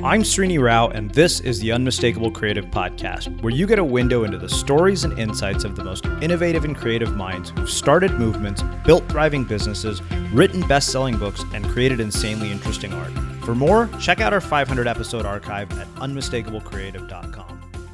I'm Srini Rao, and this is the Unmistakable Creative Podcast, where you get a window into the stories and insights of the most innovative and creative minds who've started movements, built thriving businesses, written best-selling books, and created insanely interesting art. For more, check out our 500-episode archive at unmistakablecreative.com.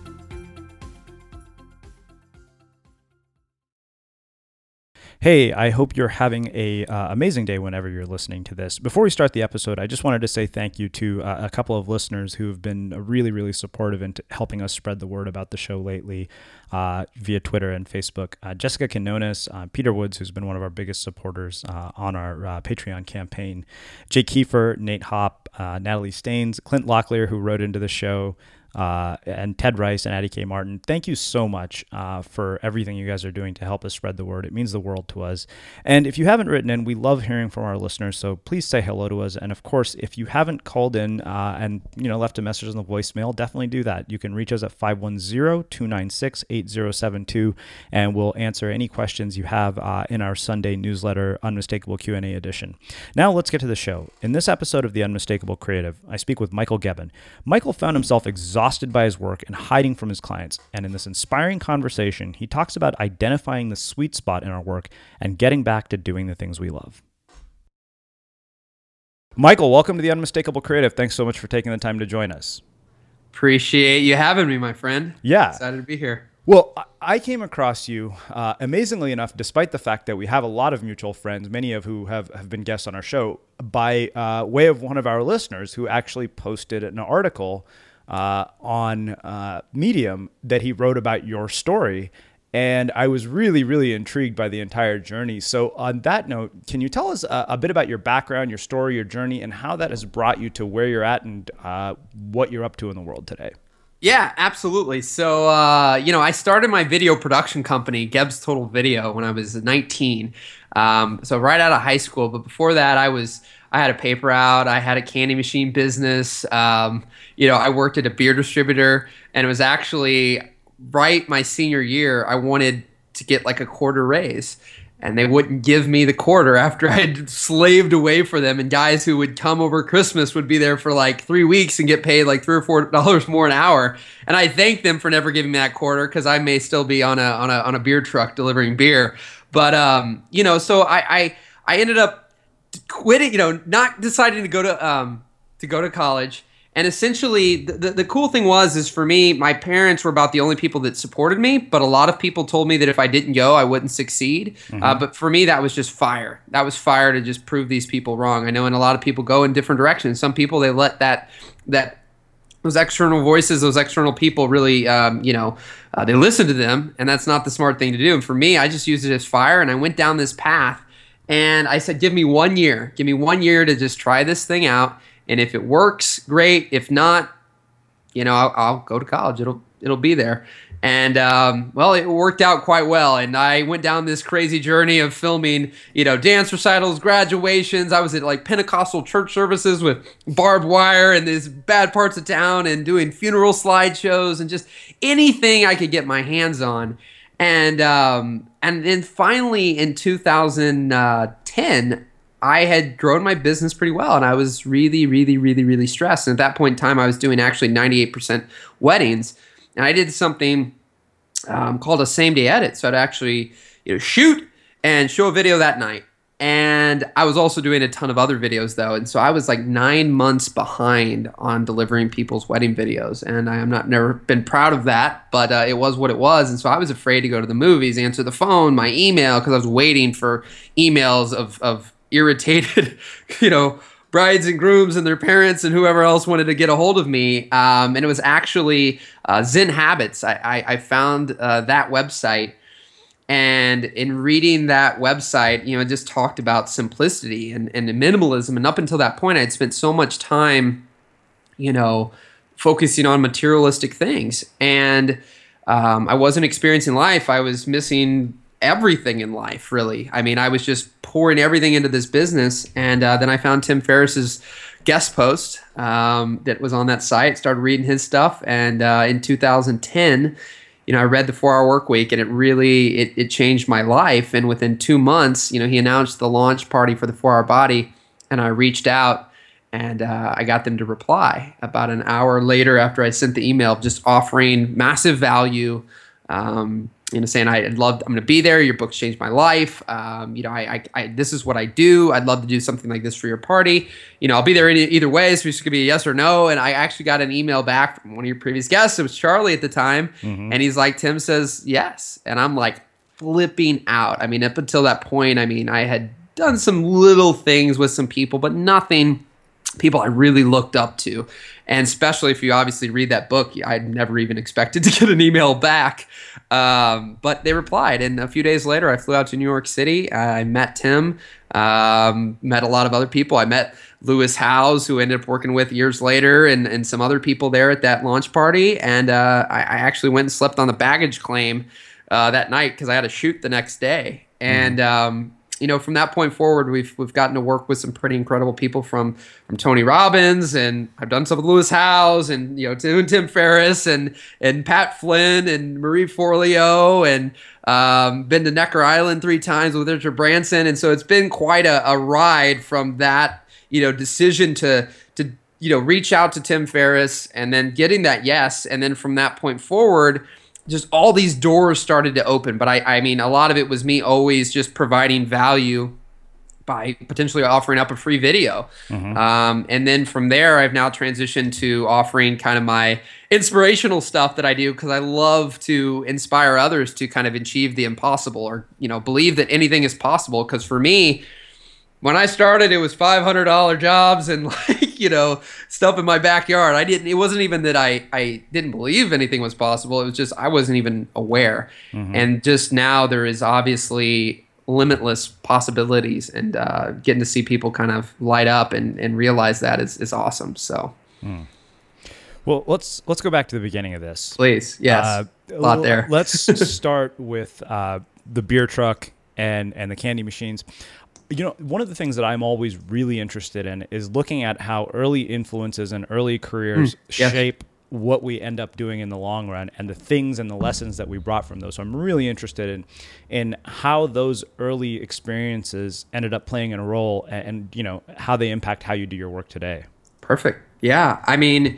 Hey, I hope you're having a amazing day whenever you're listening to this. Before we start the episode, I just wanted to say thank you to a couple of listeners who have been really, really supportive in helping us spread the word about the show lately via Twitter and Facebook. Jessica Quinones, Peter Woods, who's been one of our biggest supporters on our Patreon campaign, Jake Kiefer, Nate Hopp, Natalie Staines, Clint Locklear, who wrote into the show, and Ted Rice and Addie K. Martin. Thank you so much for everything you guys are doing to help us spread the word. It means the world to us. And if you haven't written in, we love hearing from our listeners, so please say hello to us. And of course, if you haven't called in and left a message on the voicemail, definitely do that. You can reach us at 510-296-8072, and we'll answer any questions you have in our Sunday newsletter, Unmistakable Q&A edition. Now let's get to the show. In this episode of The Unmistakable Creative, I speak with Michael Gebbon. Michael found himself exhausted by his work and hiding from his clients. And in this inspiring conversation, he talks about identifying the sweet spot in our work and getting back to doing the things we love. Michael, welcome to The Unmistakable Creative. Thanks so much for taking the time to join us. Appreciate you having me, my friend. Yeah. Excited to be here. Well, I came across you, amazingly enough, despite the fact that we have a lot of mutual friends, many of who have been guests on our show, by way of one of our listeners who actually posted an article on Medium that he wrote about your story. And I was really, really intrigued by the entire journey. So on that note, can you tell us a bit about your background, your story, your journey, and how that has brought you to where you're at and what you're up to in the world today? Yeah, absolutely. So, I started my video production company, Gebb's Total Video, when I was 19. So right out of high school. But before that, I had a paper route. I had a candy machine business. I worked at a beer distributor, and it was actually right my senior year, I wanted to get like a quarter raise, and they wouldn't give me the quarter after I'd slaved away for them. And guys who would come over Christmas would be there for like 3 weeks and get paid like $3 or $4 more an hour. And I thanked them for never giving me that quarter, because I may still be on a beer truck delivering beer. But so I ended up quitting, not deciding to go to college. And essentially, the cool thing is for me, my parents were about the only people that supported me, but a lot of people told me that if I didn't go, I wouldn't succeed. Mm-hmm. But for me, that was just fire. That was fire to just prove these people wrong. I know, and a lot of people go in different directions. Some people, they let those external voices, those external people really, they listen to them, and that's not the smart thing to do. And for me, I just used it as fire, and I went down this path, and I said, give me 1 year. Give me 1 year to just try this thing out. And if it works, great. If not, I'll go to college. It'll be there. And it worked out quite well. And I went down this crazy journey of filming, dance recitals, graduations. I was at like Pentecostal church services with barbed wire in these bad parts of town, and doing funeral slideshows and just anything I could get my hands on. And then finally in 2010. I had grown my business pretty well, and I was really, really, really, really stressed. And at that point in time, I was doing actually 98% weddings, and I did something called a same-day edit. So I'd actually shoot and show a video that night. And I was also doing a ton of other videos, though. And so I was like 9 months behind on delivering people's wedding videos. And I am never been proud of that, but it was what it was. And so I was afraid to go to the movies, answer the phone, my email, because I was waiting for emails of irritated, brides and grooms and their parents and whoever else wanted to get a hold of me. And it was actually Zen Habits. I found that website, and in reading that website, it just talked about simplicity and minimalism. And up until that point, I'd spent so much time, focusing on materialistic things. And I wasn't experiencing life. I was missing everything in life, really. I mean, I was just pouring everything into this business. And then I found Tim Ferriss's guest post that was on that site, started reading his stuff. And in 2010, I read the 4 Hour Work Week, and it really, it changed my life. And within 2 months, he announced the launch party for the 4 Hour Body, and I reached out And I got them to reply about an hour later after I sent the email, just offering massive value. Saying I'm going to be there. Your books changed my life. This is what I do. I'd love to do something like this for your party. I'll be there either way. So it's going to be a yes or no. And I actually got an email back from one of your previous guests. It was Charlie at the time. Mm-hmm. And he's like, Tim says yes. And I'm like flipping out. I mean, up until that point, I had done some little things with some people, but nothing people I really looked up to. And especially if you obviously read that book, I'd never even expected to get an email back. But they replied. And a few days later, I flew out to New York City. I met Tim, met a lot of other people. I met Lewis Howes, who I ended up working with years later, and some other people there at that launch party. And I actually went and slept on the baggage claim that night because I had to shoot the next day. And from that point forward, we've gotten to work with some pretty incredible people from Tony Robbins, and I've done some with Lewis Howes, and Tim Ferriss, and Pat Flynn, and Marie Forleo, and been to Necker Island 3 times with Richard Branson, and so it's been quite a ride from that decision to reach out to Tim Ferriss, and then getting that yes, and then from that point forward, just all these doors started to open. But I mean, a lot of it was me always just providing value by potentially offering up a free video. Mm-hmm. And then from there, I've now transitioned to offering kind of my inspirational stuff that I do, because I love to inspire others to kind of achieve the impossible, or, believe that anything is possible. Because for me, when I started, it was $500 jobs and stuff in my backyard. It wasn't even that I didn't believe anything was possible. It was just I wasn't even aware. Mm-hmm. And just now there is obviously limitless possibilities, and getting to see people kind of light up and realize that is awesome. So. Well, let's go back to the beginning of this. Please. Yes. A lot there. Let's start with the beer truck and the candy machines. One of the things that I'm always really interested in is looking at how early influences and early careers shape what we end up doing in the long run, and the things and the lessons that we brought from those. So I'm really interested in how those early experiences ended up playing a role, and how they impact how you do your work today. Perfect. Yeah. I mean,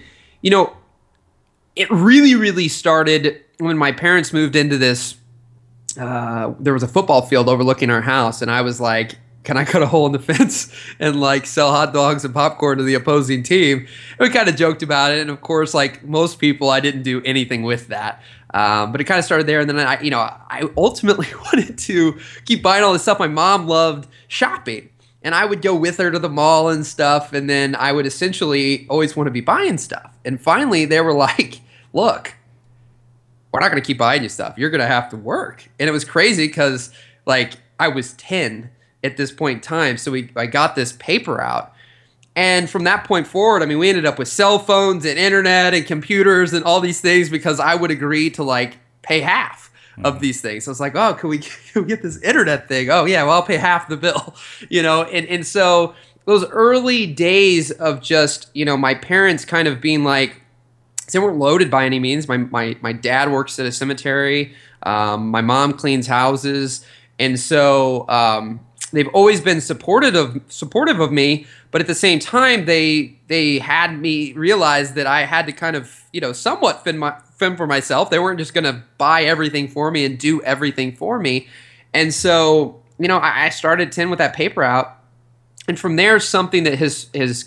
it really, really started when my parents moved into this. There was a football field overlooking our house, and I was like, can I cut a hole in the fence and sell hot dogs and popcorn to the opposing team? And we kind of joked about it. And of course, like most people, I didn't do anything with that. But it kind of started there. And then I ultimately wanted to keep buying all this stuff. My mom loved shopping, and I would go with her to the mall and stuff. And then I would essentially always want to be buying stuff. And finally they were like, look, we're not going to keep buying you stuff. You're going to have to work. And it was crazy because I was 10 at this point in time. So I got this paper out. And from that point forward, we ended up with cell phones and internet and computers and all these things, because I would agree to pay half of these things. So it's like, oh, can we get this internet thing? Oh yeah, well, I'll pay half the bill, and so those early days of just, my parents kind of being like, they weren't loaded by any means. My dad works at a cemetery. My mom cleans houses. And so, they've always been supportive of me, but at the same time, they had me realize that I had to kind of, somewhat fend for myself. They weren't just going to buy everything for me and do everything for me. And so, I started 10 with that paper out, and from there, something that has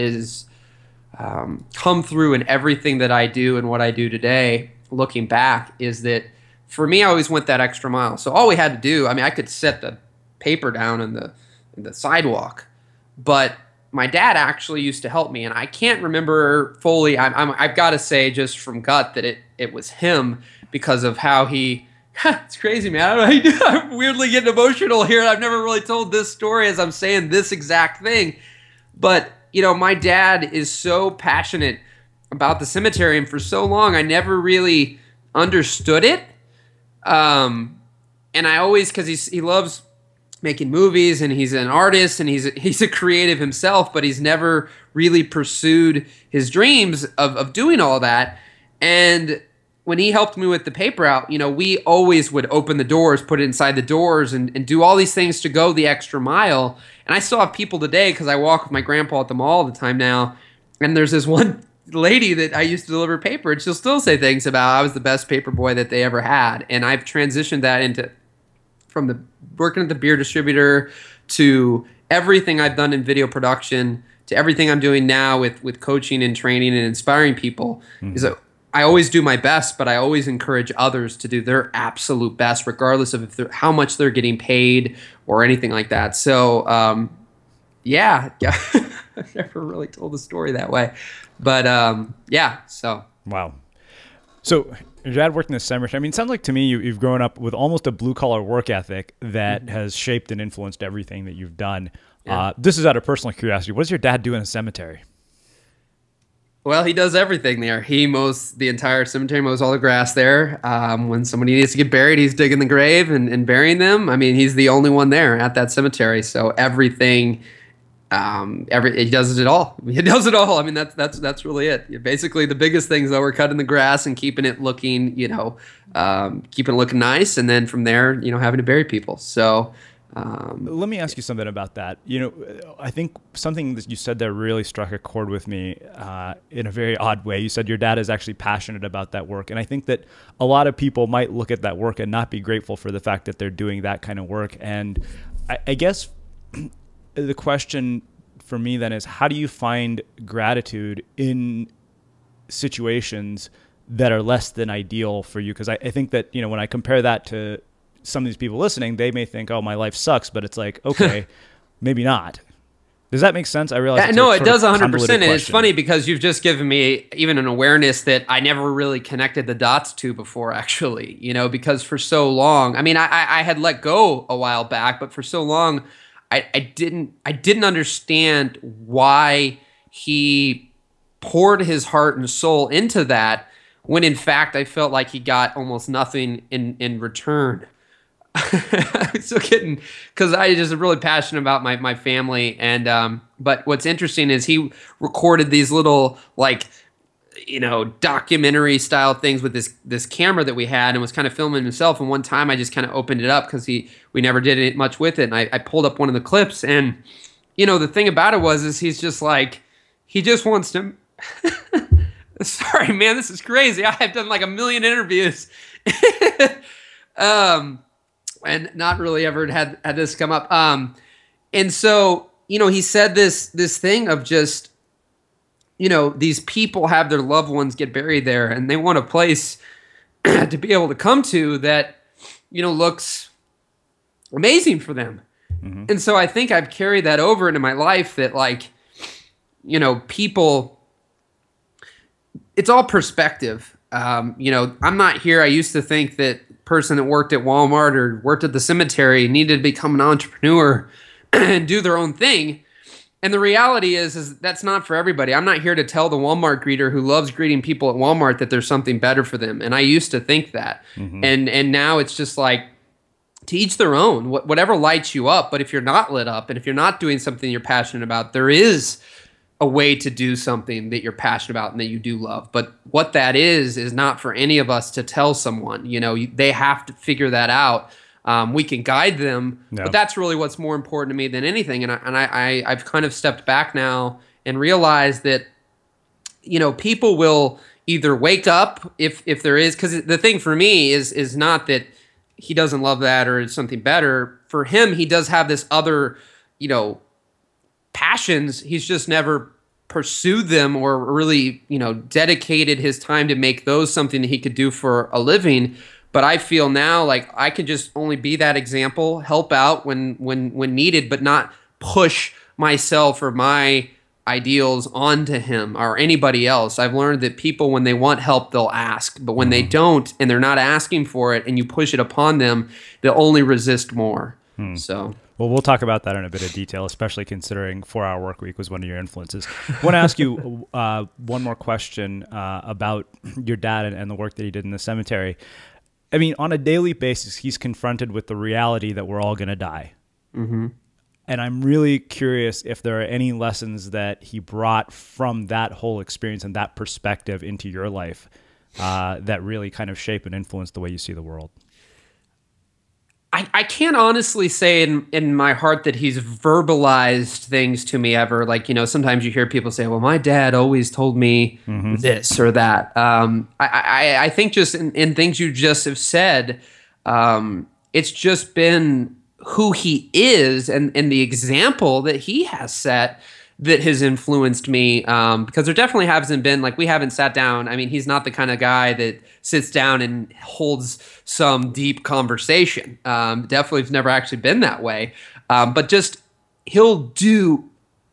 come through in everything that I do and what I do today, looking back, is that for me, I always went that extra mile. So all we had to do, I could set the paper down in the sidewalk, but my dad actually used to help me, and I can't remember fully. I've got to say, just from gut, that it was him, because of how he. It's crazy, man. I don't know how you do. I'm weirdly getting emotional here. I've never really told this story as I'm saying this exact thing, but my dad is so passionate about the cemetery, and for so long I never really understood it. And I always, because he loves making movies, and he's an artist, and he's a creative himself, but he's never really pursued his dreams of doing all that. And when he helped me with the paper out, we always would open the doors, put it inside the doors, and do all these things to go the extra mile. And I still have people today because I walk with my grandpa at the mall all the time now. And there's this one lady that I used to deliver paper, and she'll still say things about I was the best paper boy that they ever had. And I've transitioned that into from the working at the beer distributor to everything I've done in video production to everything I'm doing now with coaching and training and inspiring people. Is that I always do my best, but I always encourage others to do their absolute best, regardless of how much they're getting paid or anything like that. So, yeah, I've never really told the story that way, but yeah. So wow. So your dad worked in the cemetery. I mean, it sounds like to me you've grown up with almost a blue collar work ethic that has shaped and influenced everything that you've done. Yeah. This is out of personal curiosity. What does your dad do in a cemetery? Well, he does everything there. He mows the entire cemetery, mows all the grass there. When somebody needs to get buried, he's digging the grave and burying them. I mean, he's the only one there at that cemetery. So everything, he does it all. He does it all. I mean, that's really it. Basically, the biggest things though are cutting the grass and keeping it looking, keeping it looking nice, and then from there, having to bury people. So. Let me ask you something about that. I think something that you said there really struck a chord with me in a very odd way. You said your dad is actually passionate about that work. And I think that a lot of people might look at that work and not be grateful for the fact that they're doing that kind of work. And I guess the question for me then is, how do you find gratitude in situations that are less than ideal for you? Because I think that, when I compare that to some of these people listening, they may think, oh, my life sucks, but it's like, okay, maybe not. Does that make sense? I realize. No, it does 100%. And it's funny because you've just given me even an awareness that I never really connected the dots to before, actually, because for so long, I mean, I had let go a while back, but for so long, I didn't understand why he poured his heart and soul into that when in fact I felt like he got almost nothing in return. I'm still kidding, because I just really passionate about my family, and but what's interesting is he recorded these little documentary style things with this camera that we had, and was kind of filming himself. And one time I just kind of opened it up because we never did much with it, and I pulled up one of the clips, and the thing about it is he's just like, he just wants to. Sorry, man, this is crazy. I've done like a million interviews. And not really ever had this come up. And so, he said this thing of just, these people have their loved ones get buried there, and they want a place to be able to come to that, looks amazing for them. Mm-hmm. And so I think I've carried that over into my life that people, it's all perspective. I'm not here. I used to think that person that worked at Walmart or worked at the cemetery needed to become an entrepreneur and do their own thing. And the reality is that's not for everybody. I'm not here to tell the Walmart greeter who loves greeting people at Walmart that there's something better for them. And I used to think that. Mm-hmm. And now it's just like, to each their own, whatever lights you up. But if you're not lit up and if you're not doing something you're passionate about, there is a way to do something that you're passionate about and that you do love. But what that is not for any of us to tell someone. They have to figure that out. We can guide them, but that's really what's more important to me than anything. And I've kind of stepped back now and realized that, people will either wake up if there is, because the thing for me is not that he doesn't love that or it's something better. For him, he does have this other, passions. He's just never pursued them or really, dedicated his time to make those something that he could do for a living. But I feel now like I could just only be that example, help out when needed, but not push myself or my ideals onto him or anybody else. I've learned that people, when they want help, they'll ask. But when they don't and they're not asking for it and you push it upon them, they'll only resist more. So... Well, we'll talk about that in a bit of detail, especially considering 4-Hour Workweek was one of your influences. I want to ask you one more question about your dad and the work that he did in the cemetery. I mean, on a daily basis, he's confronted with the reality that we're all going to die. Mm-hmm. And I'm really curious if there are any lessons that he brought from that whole experience and that perspective into your life that really kind of shape and influence the way you see the world? I can't honestly say in my heart that he's verbalized things to me ever. Like, sometimes you hear people say, well, my dad always told me this or that. I think just in things you just have said, it's just been who he is and the example that he has set that has influenced me, because there definitely hasn't been, like, we haven't sat down. I mean, he's not the kind of guy that sits down and holds some deep conversation. Definitely has never actually been that way. But just he'll do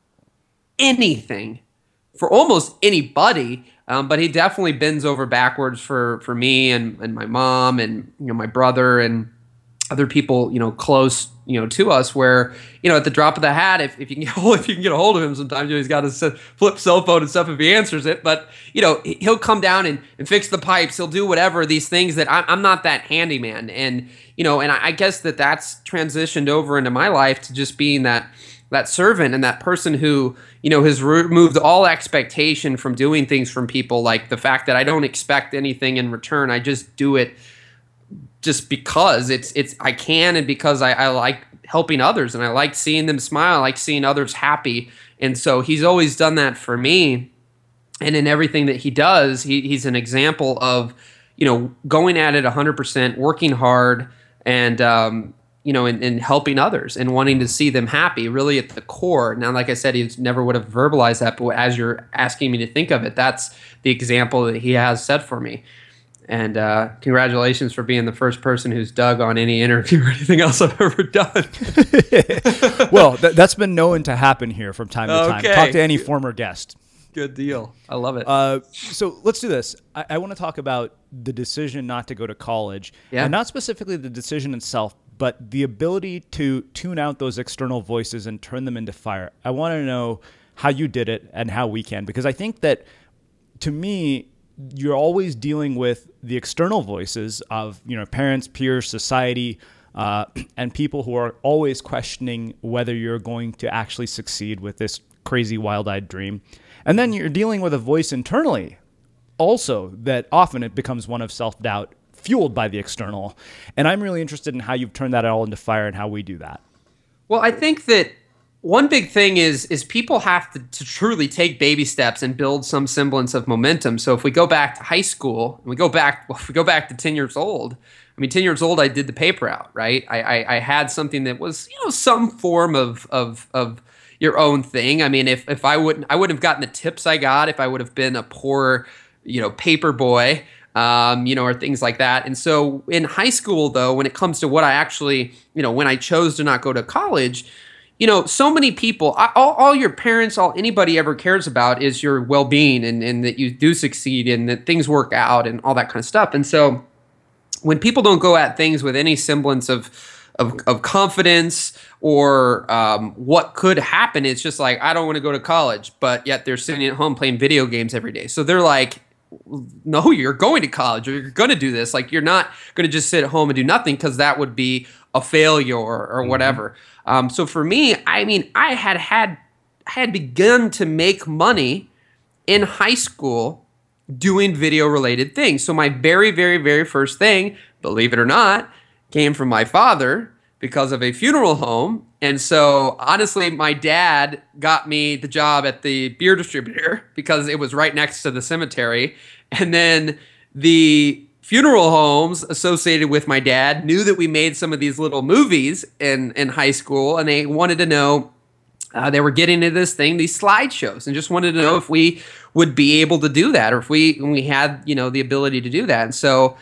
anything for almost anybody. But he definitely bends over backwards for me and my mom and my brother and other people close to us, where at the drop of the hat, if you can get a hold of him, sometimes he's got his flip cell phone and stuff if he answers it, but he'll come down and fix the pipes, he'll do whatever, these things that I'm not that handyman, and and I guess that's transitioned over into my life to just being that servant and that person who has removed all expectation from doing things from people, like the fact that I don't expect anything in return. I just do it just because it's I can, and because I like helping others, and I like seeing them smile, I like seeing others happy. And so he's always done that for me. And in everything that he does, he's an example of, going at it 100%, working hard, and and helping others and wanting to see them happy, really at the core. Now, like I said, he never would have verbalized that, but as you're asking me to think of it, that's the example that he has set for me. And congratulations for being the first person who's dug on any interview or anything else I've ever done. Well, that's been known to happen here from time to time. Okay. Talk to any former guest. Good deal. I love it. So let's do this. I want to talk about the decision not to go to college. Yeah. And not specifically the decision itself, but the ability to tune out those external voices and turn them into fire. I want to know how you did it and how we can, because I think that, to me, you're always dealing with the external voices of parents, peers, society, and people who are always questioning whether you're going to actually succeed with this crazy wild-eyed dream. And then you're dealing with a voice internally also that often it becomes one of self-doubt fueled by the external. And I'm really interested in how you've turned that all into fire and how we do that. Well, I think that one big thing is people have to truly take baby steps and build some semblance of momentum. So if we go back to high school, and if we go back to 10 years old, 10 years old, I did the paper out, right? I had something that was, some form of your own thing. I mean, if I wouldn't have gotten the tips I got if I would have been a poor, paper boy, or things like that. And so in high school, though, when it comes to what I actually, when I chose to not go to college, so many people, all your parents, all anybody ever cares about is your well-being and that you do succeed and that things work out and all that kind of stuff. And so when people don't go at things with any semblance of confidence or what could happen, it's just like, I don't want to go to college, but yet they're sitting at home playing video games every day. So they're like, no, you're going to college, or you're going to do this. Like, you're not going to just sit at home and do nothing, because that would be a failure or whatever. So for me, I had begun to make money in high school doing video related things. So my very, very, very first thing, believe it or not, came from my father because of a funeral home. And so honestly, my dad got me the job at the beer distributor because it was right next to the cemetery. And then the funeral homes associated with my dad knew that we made some of these little movies in high school, and they wanted to know, they were getting into this thing, these slideshows, and just wanted to know if we would be able to do that, or if we had, the ability to do that. And so,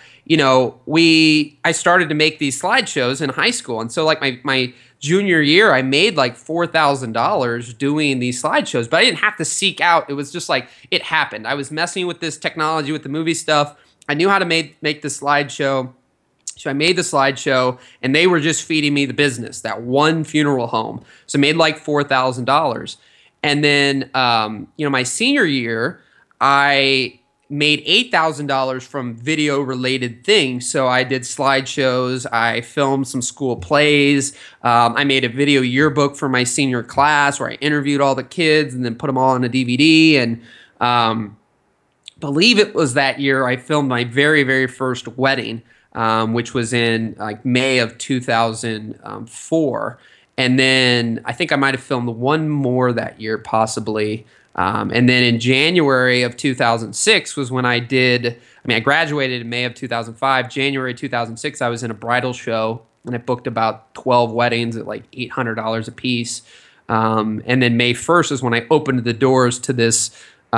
I started to make these slideshows in high school. And so like my junior year, I made like $4,000 doing these slideshows, but I didn't have to seek out. It was just like, it happened. I was messing with this technology, with the movie stuff. I knew how to make the slideshow. So I made the slideshow, and they were just feeding me the business, that one funeral home. So I made like $4,000. And then, my senior year, I made $8,000 from video related things. So I did slideshows. I filmed some school plays. I made a video yearbook for my senior class where I interviewed all the kids and then put them all on a DVD. And believe it was that year I filmed my very, very first wedding, which was in like May of 2004. And then I think I might have filmed one more that year, possibly. And then in January of 2006 was when I graduated in May of 2005. January 2006, I was in a bridal show, and I booked about 12 weddings at like $800 a piece. And then May 1st is when I opened the doors to this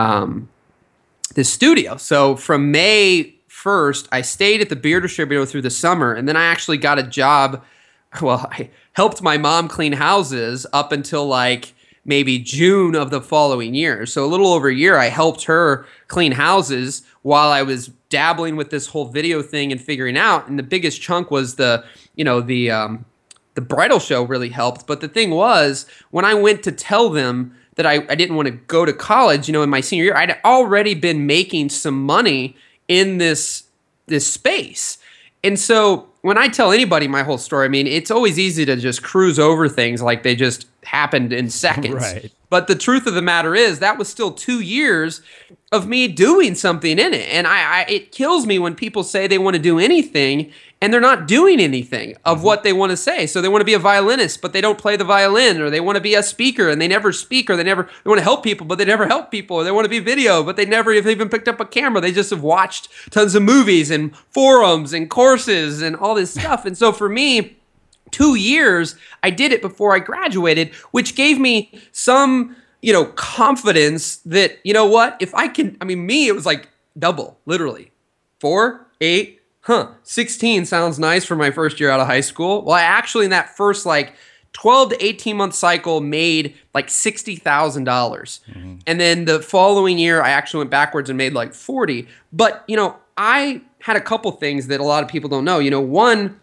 studio. So from May 1st, I stayed at the beer distributor through the summer, and then I actually got a job. Well, I helped my mom clean houses up until like maybe June of the following year. So a little over a year, I helped her clean houses while I was dabbling with this whole video thing and figuring out. And the biggest chunk was the bridal show really helped. But the thing was, when I went to tell them that I didn't want to go to college, in my senior year, I'd already been making some money in this space. And so when I tell anybody my whole story, I mean, it's always easy to just cruise over things like they just happened in seconds. Right. But the truth of the matter is that was still 2 years of me doing something in it. And it kills me when people say they want to do anything and they're not doing anything of what they want to say. So they want to be a violinist, but they don't play the violin, or they want to be a speaker and they never speak, or they want to help people, but they never help people, or they want to be video, but they never have even picked up a camera. They just have watched tons of movies and forums and courses and all this stuff. And so for me, 2 years, I did it before I graduated, which gave me some, confidence that, if I can, it was like double, literally. 4, 8, 16 sounds nice for my first year out of high school. Well, I actually, in that first 12 to 18 month cycle, made like $60,000. Mm-hmm. And then the following year, I actually went backwards and made like 40. But, I had a couple things that a lot of people don't know. One,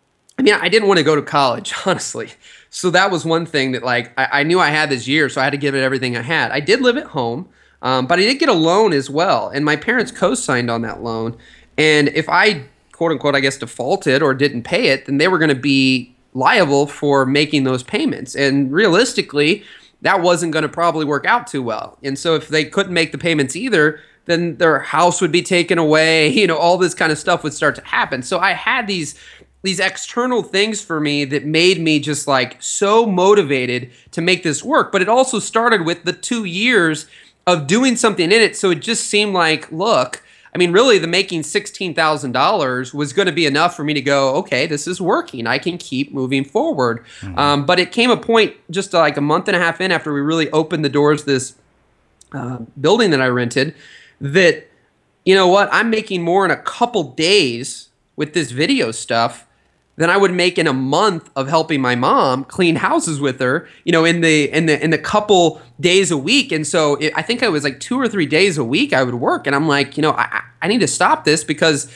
I didn't want to go to college, honestly. So that was one thing that I knew I had this year, so I had to give it everything I had. I did live at home, but I did get a loan as well. And my parents co-signed on that loan. And if I, quote unquote, I guess, defaulted or didn't pay it, then they were going to be liable for making those payments. And realistically, that wasn't going to probably work out too well. And so if they couldn't make the payments either, then their house would be taken away. All this kind of stuff would start to happen. So I had these external things for me that made me just so motivated to make this work. But it also started with the 2 years of doing something in it. So it just seemed like, look, really the making $16,000 was going to be enough for me to go, okay, this is working. I can keep moving forward. Mm-hmm. But it came a point just a month and a half in after we really opened the doors to this building that I rented that, I'm making more in a couple days with this video stuff than I would make in a month of helping my mom clean houses with her, in the couple days a week. And so I think it was 2 or 3 days a week I would work. And I'm like, I need to stop this because,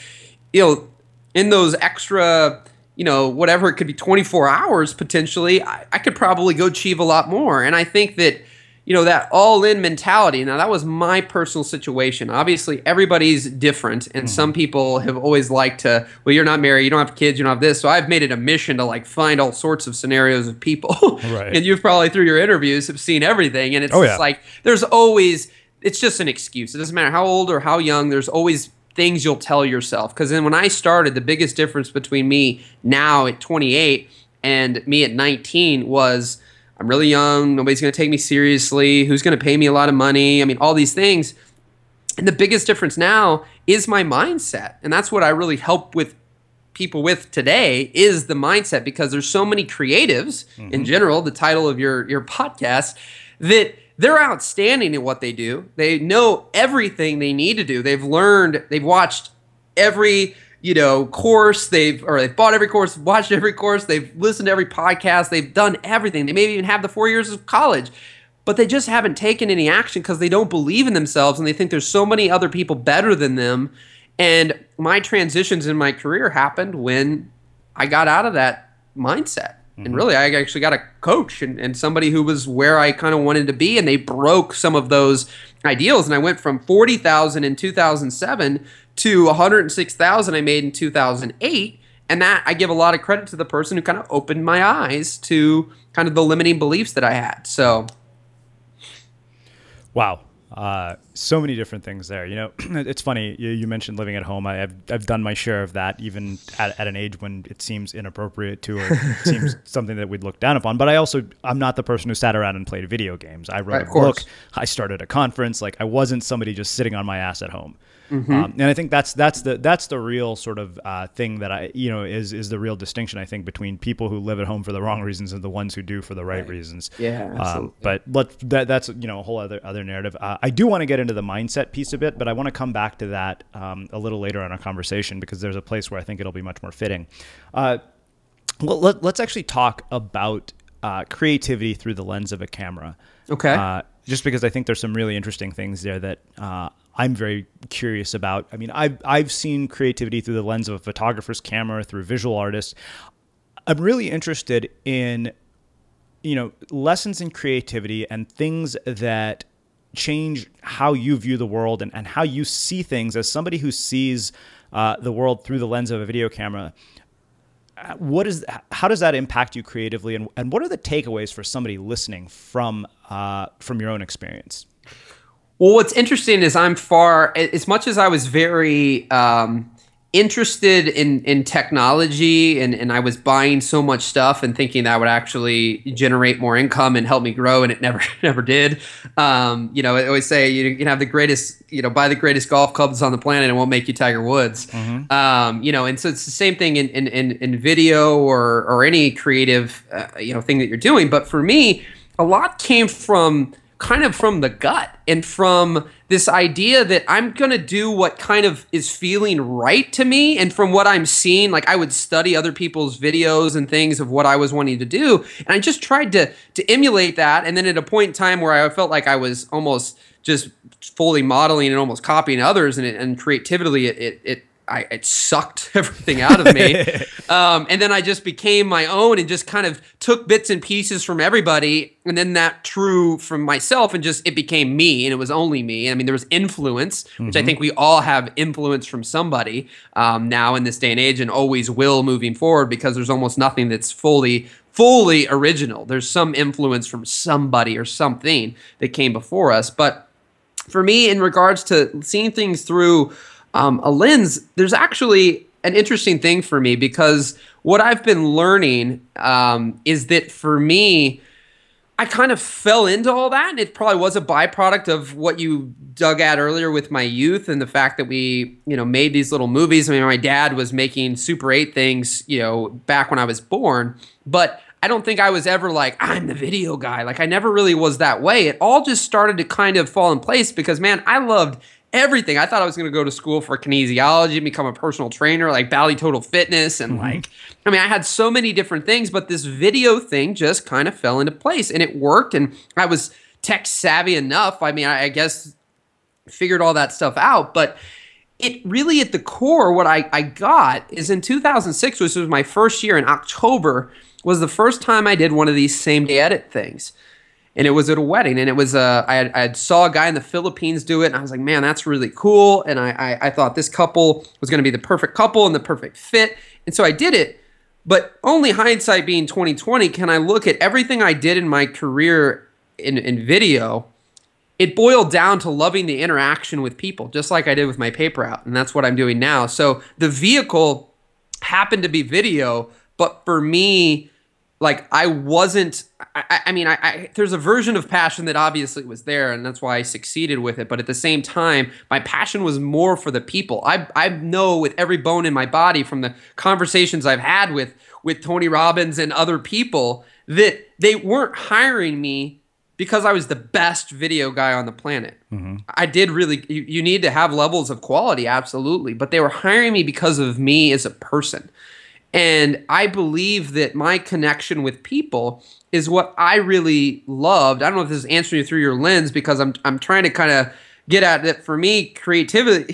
in those extra, whatever, it could be 24 hours potentially, I could probably go achieve a lot more. And I think that, that all-in mentality. Now, that was my personal situation. Obviously, everybody's different, and some people have always liked to, well, you're not married, you don't have kids, you don't have this. So I've made it a mission to find all sorts of scenarios of people. Right. And you've probably, through your interviews, have seen everything. And it's there's always, it's just an excuse. It doesn't matter how old or how young, there's always things you'll tell yourself. Because then when I started, the biggest difference between me now at 28 and me at 19 was, I'm really young. Nobody's going to take me seriously. Who's going to pay me a lot of money? All these things. And the biggest difference now is my mindset. And that's what I really help with people with today is the mindset, because there's so many creatives in general, the title of your podcast, that they're outstanding at what they do. They know everything they need to do. They've learned, they've watched every course, they've bought every course, watched every course, they've listened to every podcast, they've done everything. They maybe even have the 4 years of college, but they just haven't taken any action because they don't believe in themselves and they think there's so many other people better than them. And my transitions in my career happened when I got out of that mindset. And really, I actually got a coach and somebody who was where I kind of wanted to be, and they broke some of those ideals. And I went from 40,000 in 2007 to 106,000 I made in 2008. And that I give a lot of credit to the person who kind of opened my eyes to kind of the limiting beliefs that I had. So, wow. So many different things there. It's funny. You mentioned living at home. I've done my share of that, even at an age when it seems inappropriate to, or it seems something that we'd look down upon. But I'm not the person who sat around and played video games. I wrote a book. I started a conference. Like, I wasn't somebody just sitting on my ass at home. And I think that's the real sort of thing that is the real distinction, I think, between people who live at home for the wrong reasons and the ones who do for the right reasons. Yeah, absolutely. But that's a whole other narrative. I do want to get into the mindset piece a bit, but I want to come back to that a little later in our conversation, because there's a place where I think it'll be much more fitting. Let's actually talk about creativity through the lens of a camera. Okay. Just because I think there's some really interesting things there that I'm very curious about. I mean, I've seen creativity through the lens of a photographer's camera, through visual artists. I'm really interested in, lessons in creativity and things that change how you view the world and how you see things as somebody who sees the world through the lens of a video camera. How does that impact you creatively, and what are the takeaways for somebody listening from your own experience? Well, what's interesting is as much as I was very interested in technology, and I was buying so much stuff and thinking that would actually generate more income and help me grow, and it never did. I always say you can have the greatest, buy the greatest golf clubs on the planet, and it won't make you Tiger Woods. And so it's the same thing in video or any creative thing that you're doing. But for me, a lot came from the gut, and from this idea that I'm going to do what kind of is feeling right to me. And from what I'm seeing, like, I would study other people's videos and things of what I was wanting to do. And I just tried to emulate that. And then at a point in time where I felt like I was almost just fully modeling and almost copying others, and creatively, it sucked everything out of me. And then I just became my own and just kind of took bits and pieces from everybody. And then that drew from myself, and it became me, and it was only me. I mean, there was influence, which I think we all have influence from somebody now in this day and age, and always will moving forward, because there's almost nothing that's fully original. There's some influence from somebody or something that came before us. But for me, in regards to seeing things through a lens, there's actually an interesting thing for me, because what I've been learning is that for me, I kind of fell into all that, and it probably was a byproduct of what you dug at earlier with my youth and the fact that we, made these little movies. I mean, my dad was making Super 8 things, back when I was born, but I don't think I was ever like, I'm the video guy. Like, I never really was that way. It all just started to kind of fall in place because, man, I loved everything. I thought I was going to go to school for kinesiology and become a personal trainer, like Bally Total Fitness. And I had so many different things, but this video thing just kind of fell into place, and it worked. And I was tech savvy enough. I mean, I guess figured all that stuff out, but it really, at the core, what I got is in 2006, which was my first year in October, was the first time I did one of these same day edit things. And it was at a wedding, and it was I saw a guy in the Philippines do it, and I was like, man, that's really cool. And I thought this couple was going to be the perfect couple and the perfect fit. And so I did it, but only hindsight being 2020, can I look at everything I did in my career in video. It boiled down to loving the interaction with people, just like I did with my paper out. And that's what I'm doing now. So the vehicle happened to be video, but for me, like, I wasn't, there's a version of passion that obviously was there, and that's why I succeeded with it. But at the same time, my passion was more for the people. I know with every bone in my body from the conversations I've had with Tony Robbins and other people that they weren't hiring me because I was the best video guy on the planet. I did really, you need to have levels of quality, absolutely. But they were hiring me because of me as a person. And I believe that my connection with people is what I really loved. I don't know if this is answering you through your lens, because I'm trying to kind of get at that. For me, creativity,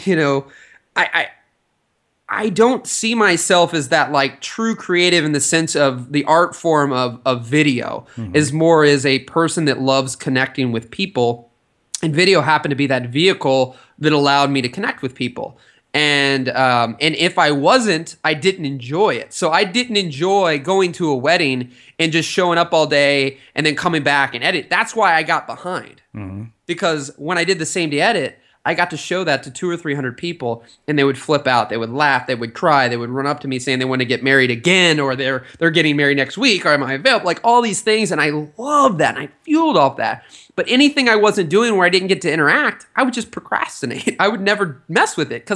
I don't see myself as that, like, true creative in the sense of the art form of video, is more as a person that loves connecting with people. And video happened to be that vehicle that allowed me to connect with people. And if I wasn't, I didn't enjoy it. So I didn't enjoy going to a wedding and just showing up all day and then coming back and edit. That's why I got behind. because when I did the same day edit, I got to show that to 200 or 300 people, and they would flip out, they would laugh, they would cry, they would run up to me saying they want to get married again, or they're getting married next week, or am I available? Like all these things, and I love that, and I fueled off that. But anything I wasn't doing where I didn't get to interact, I would just procrastinate. I would never mess with it because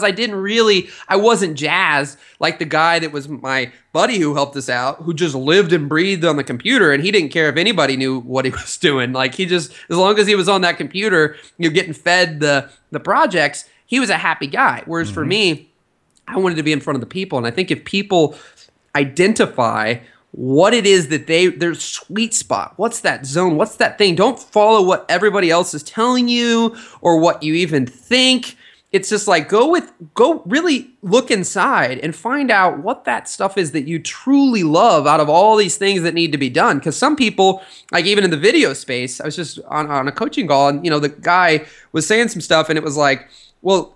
I wasn't jazzed like the guy that was my buddy who helped us out, who just lived and breathed on the computer, and he didn't care if anybody knew what he was doing. Like he just, as long as he was on that computer, getting fed the projects, he was a happy guy. Whereas for me, I wanted to be in front of the people. And I think if people identify what it is that their sweet spot, what's that zone, what's that thing, don't follow what everybody else is telling you or what you even think. It's just like go really look inside and find out what that stuff is that you truly love out of all these things that need to be done. Because some people, like even in the video space, I was just on a coaching call, and the guy was saying some stuff, and it was like, well,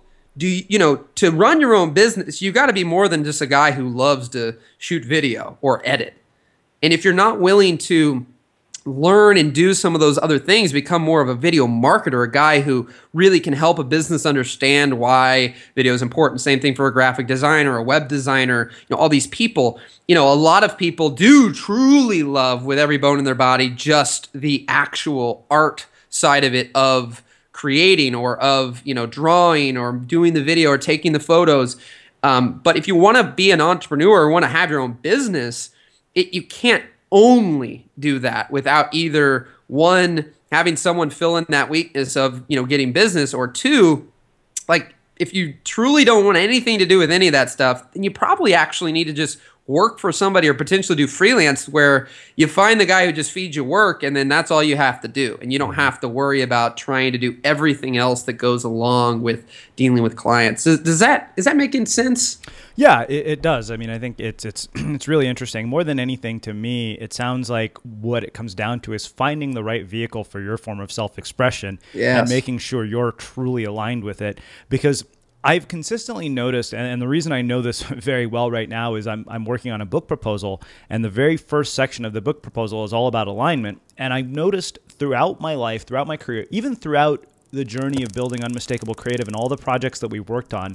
to run your own business, you got to be more than just a guy who loves to shoot video or edit. And if you're not willing to learn and do some of those other things, become more of a video marketer, a guy who really can help a business understand why video is important. Same thing for a graphic designer, a web designer, all these people. A lot of people do truly love with every bone in their body just the actual art side of it, of creating or of drawing or doing the video or taking the photos. But if you want to be an entrepreneur or want to have your own business, you can't only do that without either one, having someone fill in that weakness of getting business, or two, like if you truly don't want anything to do with any of that stuff, then you probably actually need to just work for somebody or potentially do freelance, where you find the guy who just feeds you work, and then that's all you have to do, and you don't have to worry about trying to do everything else that goes along with dealing with clients. Is that making sense? Yeah, it does. I mean, I think it's it's really interesting. More than anything, to me, it sounds like what it comes down to is finding the right vehicle for your form of self-expression, and making sure you're truly aligned with it. Because I've consistently noticed, and the reason I know this very well right now is I'm working on a book proposal, and the very first section of the book proposal is all about alignment. And I've noticed throughout my life, throughout my career, even throughout the journey of building Unmistakable Creative and all the projects that we've worked on,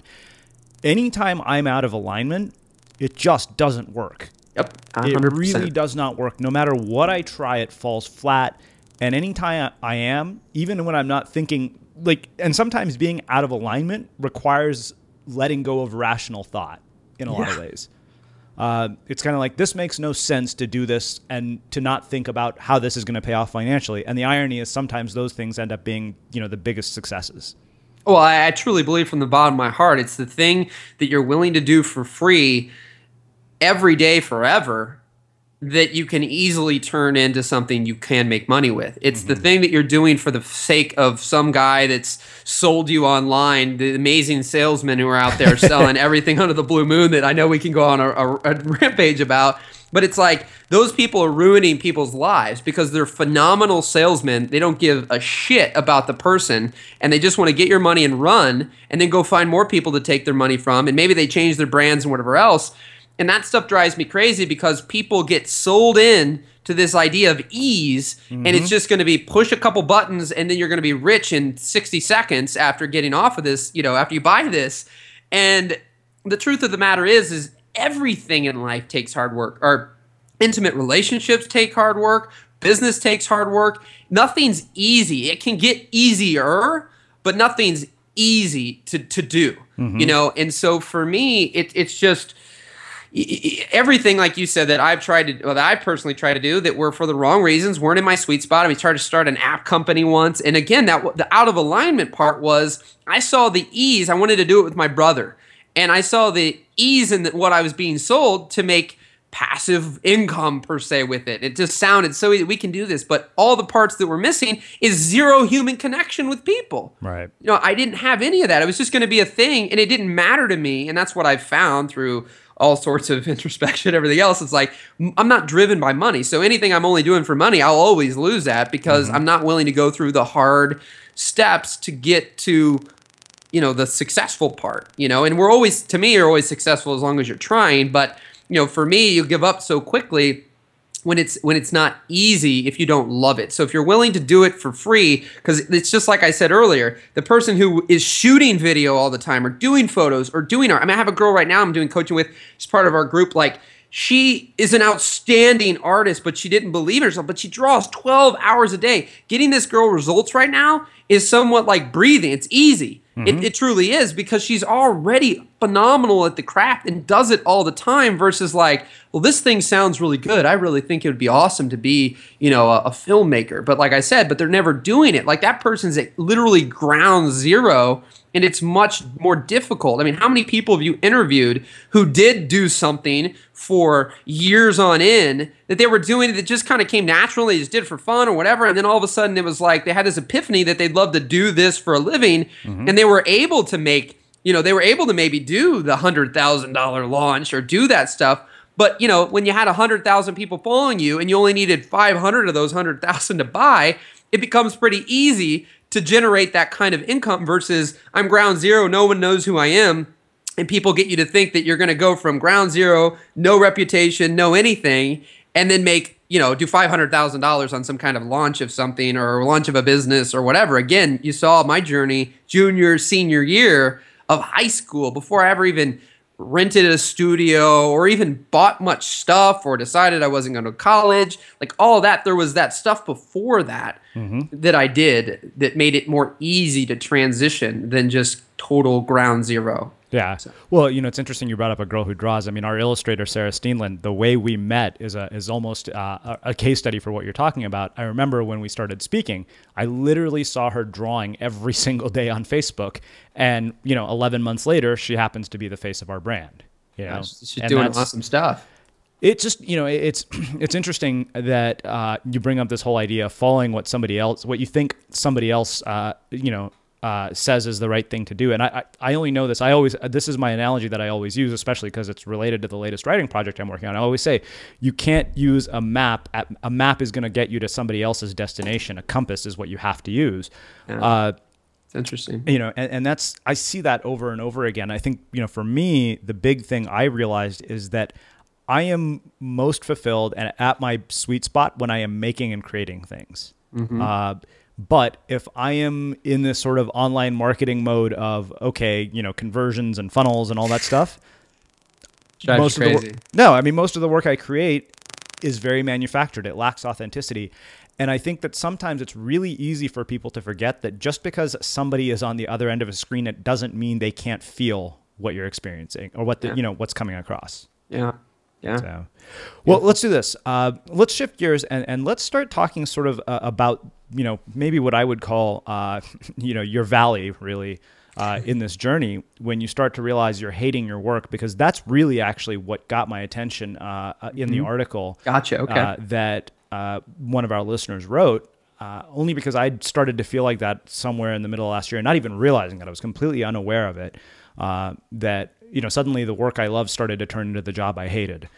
anytime I'm out of alignment, it just doesn't work. Yep, 100%. It really does not work. No matter what I try, it falls flat. And anytime I am, even when I'm not thinking, and sometimes being out of alignment requires letting go of rational thought in a lot of ways. It's kind of like, this makes no sense to do this and to not think about how this is going to pay off financially. And the irony is sometimes those things end up being, the biggest successes. Well, I truly believe from the bottom of my heart, it's the thing that you're willing to do for free every day forever that you can easily turn into something you can make money with. It's the thing that you're doing for the sake of some guy that's sold you online, the amazing salesmen who are out there selling everything under the blue moon that I know we can go on a rampage about. But it's like those people are ruining people's lives because they're phenomenal salesmen. They don't give a shit about the person, and they just want to get your money and run, and then go find more people to take their money from, and maybe they change their brands and whatever else. And that stuff drives me crazy because people get sold in to this idea of ease, and it's just going to be push a couple buttons, and then you're going to be rich in 60 seconds after getting off of this, after you buy this. And the truth of the matter is everything in life takes hard work. Our intimate relationships take hard work. Business takes hard work. Nothing's easy. It can get easier, but nothing's easy to do, And so for me, it's just everything, like you said, that I personally tried to do that were for the wrong reasons, weren't in my sweet spot. I mean, tried to start an app company once. And again, the out of alignment part was I saw the ease. I wanted to do it with my brother. And I saw the ease in what I was being sold to make passive income per se with it. It just sounded so easy. We can do this. But all the parts that were missing is zero human connection with people. Right. I didn't have any of that. It was just going to be a thing, and it didn't matter to me. And that's what I've found through all sorts of introspection, everything else. It's like, I'm not driven by money. So anything I'm only doing for money, I'll always lose at because I'm not willing to go through the hard steps to get to the successful part, and you're always successful as long as you're trying. But, for me, you give up so quickly when it's not easy if you don't love it. So if you're willing to do it for free, because it's just like I said earlier, the person who is shooting video all the time or doing photos or doing art. I mean, I have a girl right now I'm doing coaching with. She's part of our group. Like, she is an outstanding artist, but she didn't believe in herself. But she draws 12 hours a day. Getting this girl results right now is somewhat like breathing. It's easy. It truly is, because she's already phenomenal at the craft and does it all the time, versus like, well, this thing sounds really good. I really think it would be awesome to be, a filmmaker. But like I said, but they're never doing it. Like, that person's at literally ground zero, and it's much more difficult. I mean, how many people have you interviewed who did do something for years on end that they were doing it that just kind of came naturally, they just did it for fun or whatever, and then all of a sudden it was like they had this epiphany that they'd love to do this for a living, and they were able to make, they were able to maybe do the $100,000 launch or do that stuff. But, when you had 100,000 people following you and you only needed 500 of those 100,000 to buy, it becomes pretty easy to generate that kind of income, versus I'm ground zero, no one knows who I am, and people get you to think that you're going to go from ground zero, no reputation, no anything, and then make, do $500,000 on some kind of launch of something or launch of a business or whatever. Again, you saw my journey, junior, senior year of high school, before I ever even rented a studio or even bought much stuff or decided I wasn't going to college. Like, all that, there was that stuff before that that I did that made it more easy to transition than just total ground zero. Yeah. So. Well, it's interesting you brought up a girl who draws. I mean, our illustrator, Sarah Steenland, the way we met is almost a case study for what you're talking about. I remember when we started speaking, I literally saw her drawing every single day on Facebook. And, 11 months later, she happens to be the face of our brand. She's doing awesome stuff. It's just, it's interesting that you bring up this whole idea of following what you think somebody else, says is the right thing to do. And I only know this. This is my analogy that I always use, especially because it's related to the latest writing project I'm working on. I always say, you can't use a map. A map is going to get you to somebody else's destination. A compass is what you have to use. Yeah. It's interesting. And that's, I see that over and over again. I think, for me, the big thing I realized is that I am most fulfilled and at my sweet spot when I am making and creating things. But if I am in this sort of online marketing mode of, conversions and funnels and all that stuff, most of the work I create is very manufactured. It lacks authenticity. And I think that sometimes it's really easy for people to forget that just because somebody is on the other end of a screen, it doesn't mean they can't feel what you're experiencing or what what's coming across. Yeah. Yeah. So, well, let's do this. Let's shift gears and let's start talking sort of about, maybe what I would call, your valley really in this journey, when you start to realize you're hating your work, because that's really actually what got my attention in the article. Gotcha. Okay. That one of our listeners wrote, only because I started to feel like that somewhere in the middle of last year, and not even realizing that I was completely unaware of it, that suddenly the work I loved started to turn into the job I hated.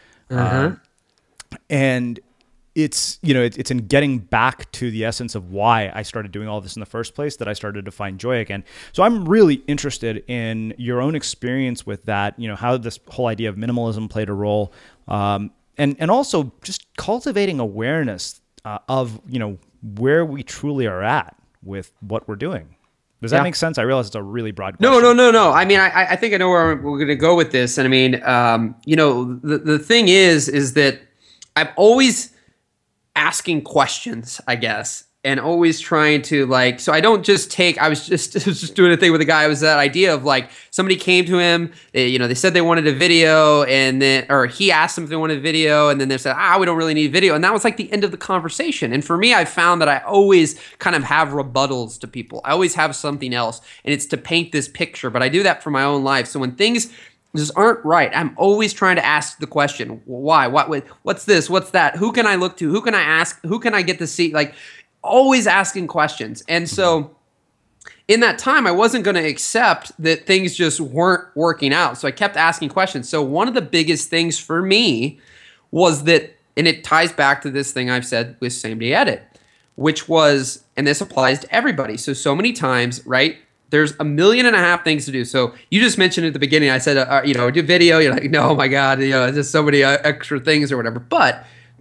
And it's in getting back to the essence of why I started doing all this in the first place that I started to find joy again. So I'm really interested in your own experience with that, how this whole idea of minimalism played a role, and also just cultivating awareness of, where we truly are at with what we're doing. Does that make sense? I realize it's a really broad question. No. I mean, I think I know where we're going to go with this. And I mean, the thing is that I'm always asking questions, I guess, and always trying to so I don't just take, I was just doing a thing with a guy. It was that idea of somebody came to him, they said they wanted a video, and then, or he asked them if they wanted a video, and then they said, we don't really need video. And that was the end of the conversation. And for me, I found that I always kind of have rebuttals to people. I always have something else, and it's to paint this picture, but I do that for my own life. So when things just aren't right, I'm always trying to ask the question, why, what's this, what's that? Who can I look to? Who can I ask? Who can I get to see? Always asking questions. And so in that time, I wasn't going to accept that things just weren't working out. So I kept asking questions. So one of the biggest things for me was that, and it ties back to this thing I've said with Same Day Edit, which was, and this applies to everybody. So many times, right? There's 1.5 million things to do. So you just mentioned at the beginning, I said, do video. You're like, no, oh my God, there's just so many extra things or whatever. But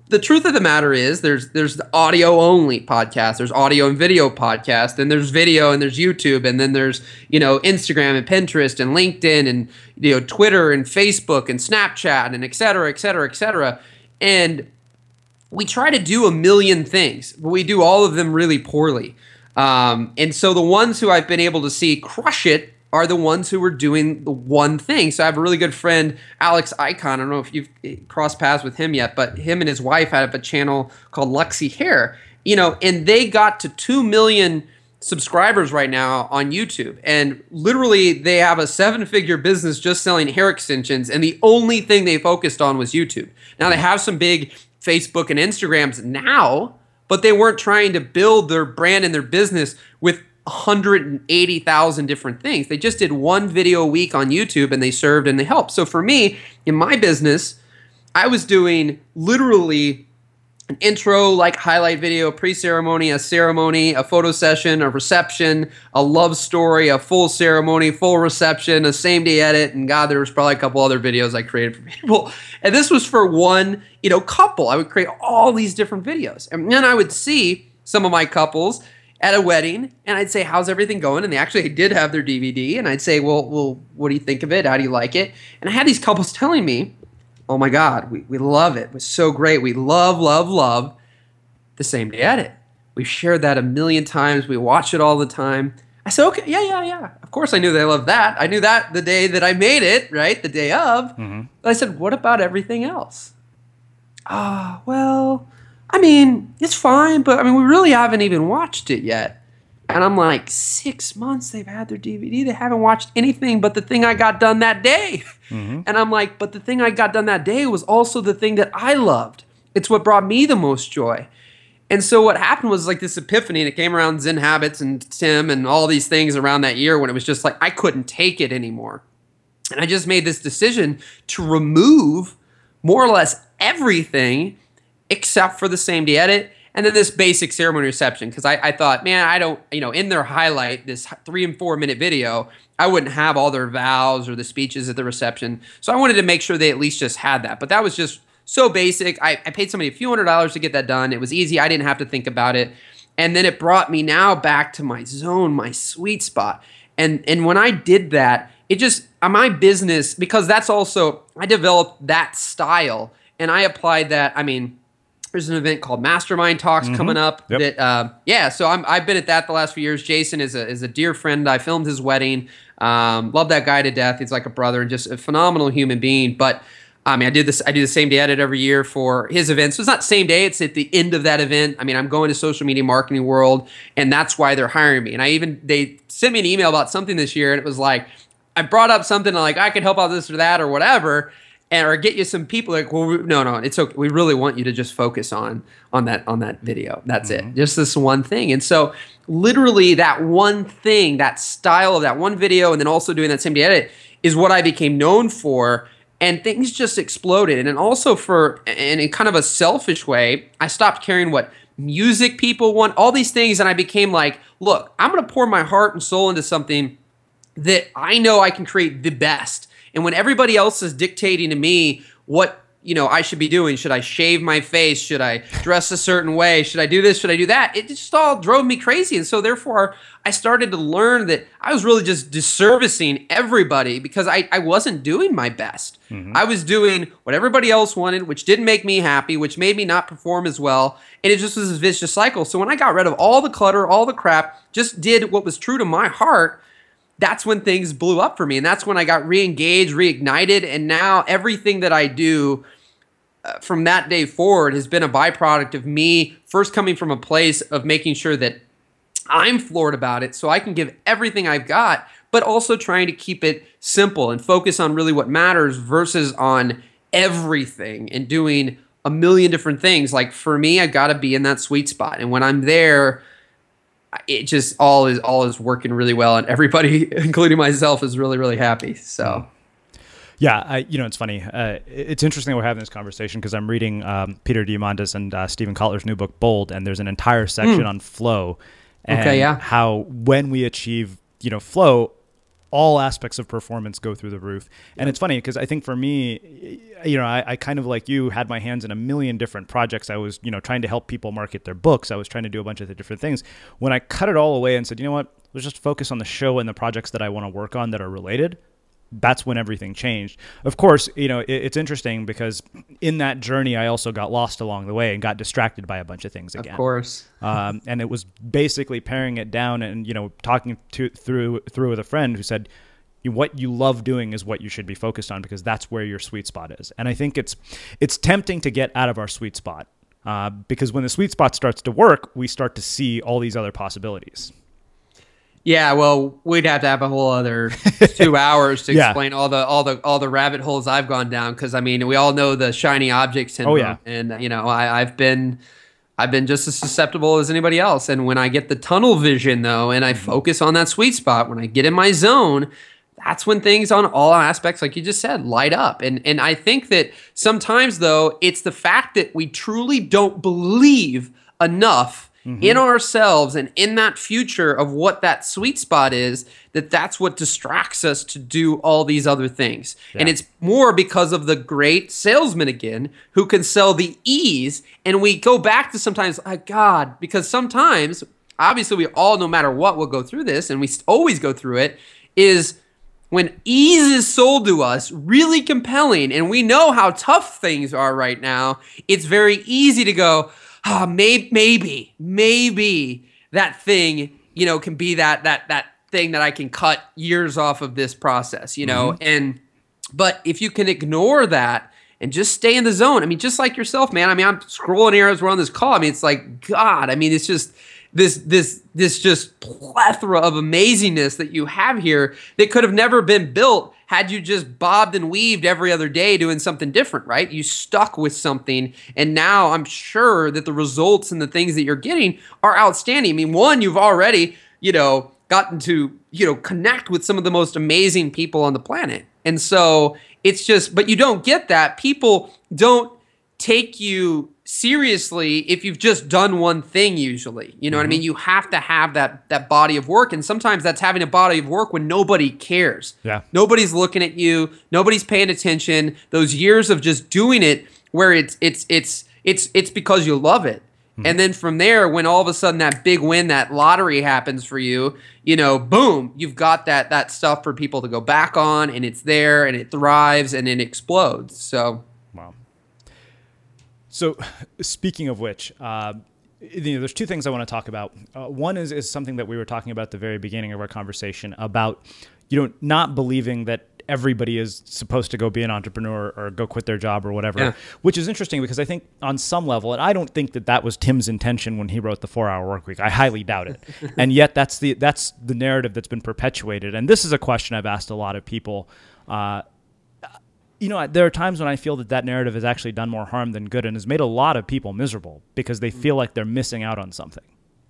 the truth of the matter is there's the audio only podcast, there's audio and video podcast, then there's video and there's YouTube, and then there's, Instagram and Pinterest and LinkedIn and, Twitter and Facebook and Snapchat and et cetera, et cetera, et cetera. And we try to do a million things, but we do all of them really poorly. And so the ones who I've been able to see crush it are the ones who are doing the one thing. So I have a really good friend, Alex Icon. I don't know if you've crossed paths with him yet, but him and his wife had a channel called Luxy Hair, and they got to 2 million subscribers right now on YouTube. And literally they have a 7-figure business just selling hair extensions. And the only thing they focused on was YouTube. Now they have some big Facebook and Instagrams now, but they weren't trying to build their brand and their business with 180,000 different things. They just did one video a week on YouTube, and they served and they helped. So for me, in my business, I was doing literally an intro, like highlight video, pre-ceremony, a ceremony, a photo session, a reception, a love story, a full ceremony, full reception, a same-day edit, and God, there was probably a couple other videos I created for people. And this was for one, couple. I would create all these different videos. And then I would see some of my couples at a wedding, and I'd say, how's everything going? And they actually did have their DVD, and I'd say, well, what do you think of it? How do you like it? And I had these couples telling me, oh my God, we love it. It was so great. We love the same day edit. We've shared that a million times. We watch it all the time. I said, okay, yeah. Of course I knew they loved that. I knew that the day that I made it, right? The day of. Mm-hmm. But I said, what about everything else? Well, it's fine, but we really haven't even watched it yet. And I'm like, 6 months they've had their DVD. They haven't watched anything but the thing I got done that day. Mm-hmm. And I'm like, but the thing I got done that day was also the thing that I loved. It's what brought me the most joy. And so what happened was like this epiphany, and it came around Zen Habits and Tim and all these things around that year when it was just like, I couldn't take it anymore. And I just made this decision to remove more or less everything except for the same day edit and then this basic ceremony reception. Because I thought, man, I don't, in their highlight, this 3 and 4 minute video, I wouldn't have all their vows or the speeches at the reception. So I wanted to make sure they at least just had that. But that was just so basic. I paid somebody a few $100s to get that done. It was easy. I didn't have to think about it. And then it brought me now back to my zone, my sweet spot. And when I did that, it just, my business, because that's also, I developed that style and I applied that. There's an event called Mastermind Talks coming up. Yep. That, so I've been at that the last few years. Jason is a dear friend. I filmed his wedding. Love that guy to death. He's like a brother and just a phenomenal human being. But I do the same day edit every year for his event. So it's not same day. It's at the end of that event. I'm going to social media marketing world, and that's why they're hiring me. And they sent me an email about something this year, and it was like, I brought up something like I could help out this or that or whatever. Or get you some people like, well, no, it's okay. We really want you to just focus on that video. That's it. Just this one thing. And so literally that one thing, that style of that one video, and then also doing that same day edit is what I became known for. And things just exploded. And then also in kind of a selfish way, I stopped caring what music people want, all these things. And I became like, look, I'm going to pour my heart and soul into something that I know I can create the best. And when everybody else is dictating to me what, I should be doing, should I shave my face? Should I dress a certain way? Should I do this? Should I do that? It just all drove me crazy. And so therefore, I started to learn that I was really just disservicing everybody because I wasn't doing my best. Mm-hmm. I was doing what everybody else wanted, which didn't make me happy, which made me not perform as well. And it just was this vicious cycle. So when I got rid of all the clutter, all the crap, just did what was true to my heart, that's when things blew up for me. And that's when I got re-engaged, reignited. And now everything that I do from that day forward has been a byproduct of me first coming from a place of making sure that I'm floored about it so I can give everything I've got, but also trying to keep it simple and focus on really what matters versus on everything and doing a million different things. Like for me, I got to be in that sweet spot. And when I'm there, it just all is working really well, and everybody, including myself, is really, really happy. So, yeah, it's funny. It's interesting we're having this conversation because I'm reading Peter Diamandis and Stephen Kotler's new book, Bold, and there's an entire section on flow and how when we achieve, flow, all aspects of performance go through the roof. And it's funny because I think for me, I kind of like you had my hands in a million different projects. I was, trying to help people market their books. I was trying to do a bunch of the different things. When I cut it all away and said, you know what, let's just focus on the show and the projects that I want to work on that are related. That's when everything changed. Of course, it's interesting because in that journey, I also got lost along the way and got distracted by a bunch of things again. Of course. And it was basically paring it down and, talking through with a friend who said, what you love doing is what you should be focused on because that's where your sweet spot is. And I think it's tempting to get out of our sweet spot because when the sweet spot starts to work, we start to see all these other possibilities. Yeah, well, we'd have to have a whole other 2 hours to explain all the rabbit holes I've gone down. Because I mean, we all know the shiny object syndrome, and I've been just as susceptible as anybody else. And when I get the tunnel vision though, and I focus on that sweet spot, when I get in my zone, that's when things on all aspects, like you just said, light up. And I think that sometimes though, it's the fact that we truly don't believe enough in ourselves and in that future of what that sweet spot is, that's what distracts us to do all these other things. Yeah. And it's more because of the great salesman again, who can sell the ease. And we go back to sometimes, God, because sometimes, obviously we all, no matter what, will go through this, and we always go through it, is when ease is sold to us, really compelling, and we know how tough things are right now, it's very easy to go, maybe that thing, can be that thing that I can cut years off of this process, but if you can ignore that and just stay in the zone, I mean, just like yourself, man, I mean, I'm scrolling here as we're on this call. I mean, it's like, God, I mean, it's just this just plethora of amazingness that you have here that could have never been built had you just bobbed and weaved every other day doing something different, right? You stuck with something, and now I'm sure that the results and the things that you're getting are outstanding. I mean, one, you've already, gotten to, connect with some of the most amazing people on the planet. And so it's just, but you don't get that. People don't take you seriously if you've just done one thing usually. You know what I mean? You have to have that body of work, and sometimes that's having a body of work when nobody cares. Yeah. Nobody's looking at you, nobody's paying attention. Those years of just doing it where it's because you love it. And then from there, when all of a sudden that big win, that lottery happens for you, boom, you've got that stuff for people to go back on, and it's there and it thrives and it explodes. So wow. So speaking of which, there's two things I want to talk about. One is something that we were talking about at the very beginning of our conversation about, not believing that everybody is supposed to go be an entrepreneur or go quit their job or whatever, which is interesting because I think on some level, and I don't think that was Tim's intention when he wrote the 4-Hour Workweek. I highly doubt it. And yet that's the narrative that's been perpetuated. And this is a question I've asked a lot of people. There are times when I feel that narrative has actually done more harm than good and has made a lot of people miserable because they feel like they're missing out on something.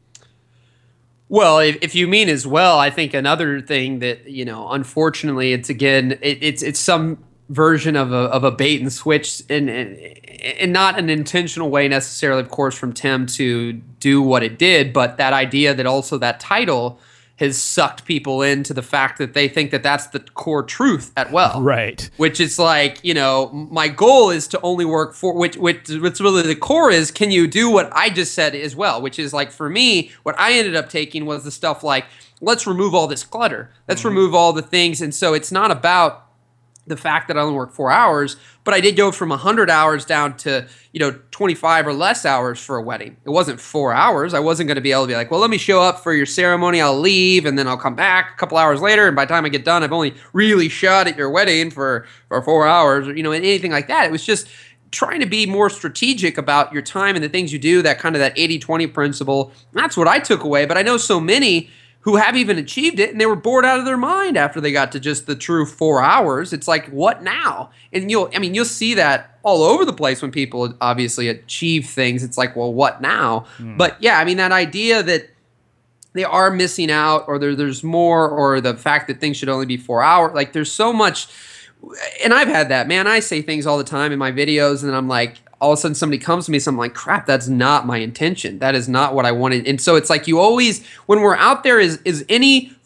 Well, if you mean as well, I think another thing that, unfortunately, it's again, it's some version of a bait and switch, and not an intentional way necessarily, of course, from Tim to do what it did, but that idea that also that title has sucked people into the fact that they think that that's the core truth as well. Right. Which is like, my goal is to only work for, which really the core is, can you do what I just said as well? Which is like, for me, what I ended up taking was the stuff like, let's remove all this clutter. Let's remove all the things. And so it's not about the fact that I only work 4 hours, but I did go from 100 hours down to, 25 or less hours for a wedding. It wasn't 4 hours. I wasn't going to be able to be like, well, let me show up for your ceremony. I'll leave and then I'll come back a couple hours later. And by the time I get done, I've only really shot at your wedding for 4 hours or, anything like that. It was just trying to be more strategic about your time and the things you do, that kind of that 80-20 principle. That's what I took away. But I know so many who have even achieved it, and they were bored out of their mind after they got to just the true 4 hours. It's like, what now? And you'll see that all over the place when people obviously achieve things. It's like, well, what now? But yeah, that idea that they are missing out, or there's more, or the fact that things should only be 4 hours. Like, there's so much, and I've had that, man. I say things all the time in my videos, and I'm like, all of a sudden somebody comes to me, so I'm like, crap, that's not my intention. That is not what I wanted. And so it's like, you always, when we're out there, is any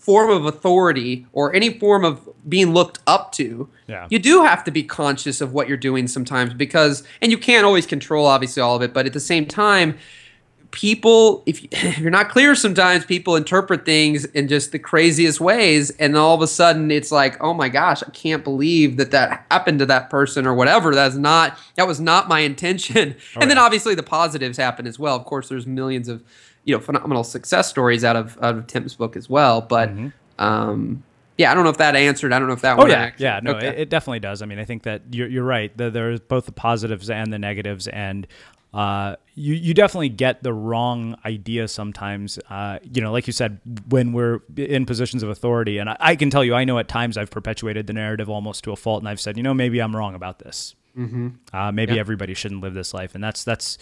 form of authority or any form of being looked up to, you do have to be conscious of what you're doing sometimes because, and you can't always control obviously all of it, but at the same time, people, if you're not clear sometimes, people interpret things in just the craziest ways, and all of a sudden it's like, oh my gosh, I can't believe that happened to that person or whatever. That was not my intention. And then obviously the positives happen as well. Of course, there's millions of phenomenal success stories out of Tim's book as well. But yeah, I don't know if that answered. I don't know if that. Oh yeah, no, okay. It definitely does. I mean, I think that you're right. There's both the positives and the negatives, and you definitely get the wrong idea sometimes. Like you said, when we're in positions of authority, and I can tell you, I know at times I've perpetuated the narrative almost to a fault, and I've said, maybe I'm wrong about this. Maybe everybody shouldn't live this life, and that's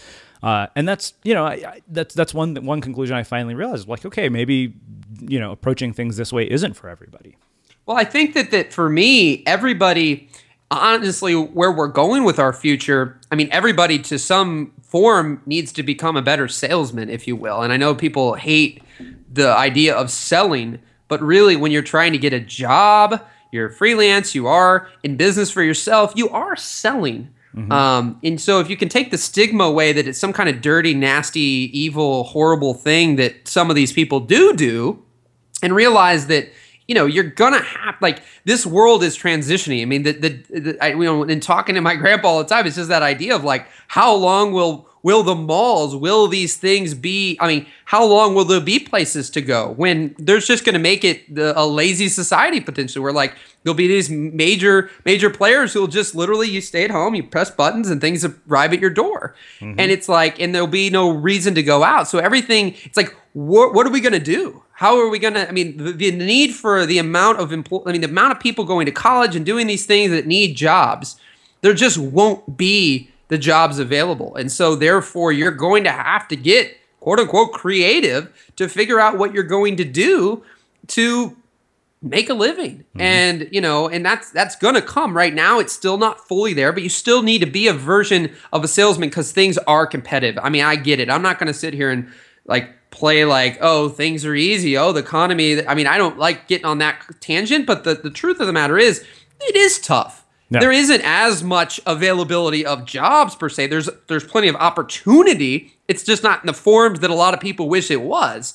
one conclusion I finally realized. Like, okay, maybe approaching things this way isn't for everybody. Well, I think that for me, everybody, honestly, where we're going with our future, I mean, everybody to some form needs to become a better salesman, if you will. And I know people hate the idea of selling, but really when you're trying to get a job, you're freelance, you are in business for yourself, you are selling. And so if you can take the stigma away that it's some kind of dirty, nasty, evil, horrible thing that some of these people do and realize that you're gonna have, like, this world is transitioning. I mean, in talking to my grandpa all the time, it's just that idea of like, how long will the malls, will these things be? I mean, how long will there be places to go when there's just going to make it a lazy society potentially, where like there'll be these major players who'll just literally, you stay at home, you press buttons, and things arrive at your door, and it's like, and there'll be no reason to go out. So everything, it's like, what are we going to do? How are we going to, I mean, the need for the amount of the amount of people going to college and doing these things that need jobs, there just won't be the jobs available. And so therefore you're going to have to get quote unquote creative to figure out what you're going to do to make a living. And, and that's going to come. Right now, it's still not fully there, but you still need to be a version of a salesman because things are competitive. I mean, I get it. I'm not going to sit here and like play like, oh, things are easy. Oh, the economy. I mean, I don't like getting on that tangent, but the truth of the matter is it is tough. No. There isn't as much availability of jobs per se. There's plenty of opportunity. It's just not in the forms that a lot of people wish it was.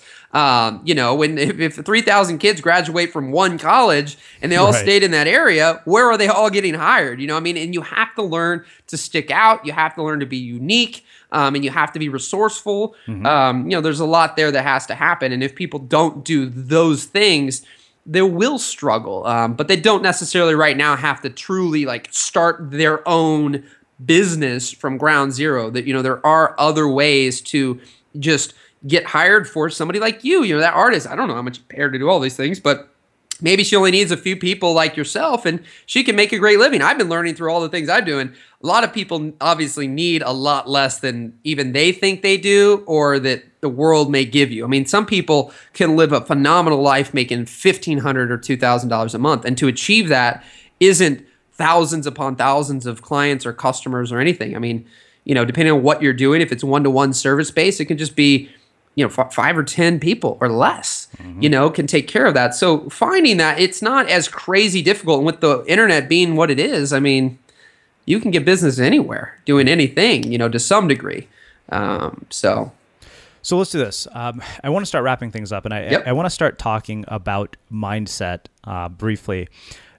If 3,000 kids graduate from one college and they all stayed in that area, where are they all getting hired? And you have to learn to stick out. You have to learn to be unique. And you have to be resourceful. There's a lot there that has to happen. And if people don't do those things, they will struggle, but they don't necessarily right now have to truly like start their own business from ground zero. That there are other ways to just get hired for somebody like you. That artist. I don't know how much you pay her to do all these things, but maybe she only needs a few people like yourself, and she can make a great living. I've been learning through all the things I'm doing. A lot of people obviously need a lot less than even they think they do, or that the world may give you. I mean, some people can live a phenomenal life making $1,500 or $2,000 a month, and to achieve that isn't thousands upon thousands of clients or customers or anything. I mean, depending on what you're doing, if it's one-to-one service based, it can just be 5 or 10 people or less, can take care of that. So finding that, it's not as crazy difficult. And with the internet being what it is, I mean, you can get business anywhere, doing anything, to some degree. So let's do this. I want to start wrapping things up, and I want to start talking about mindset briefly.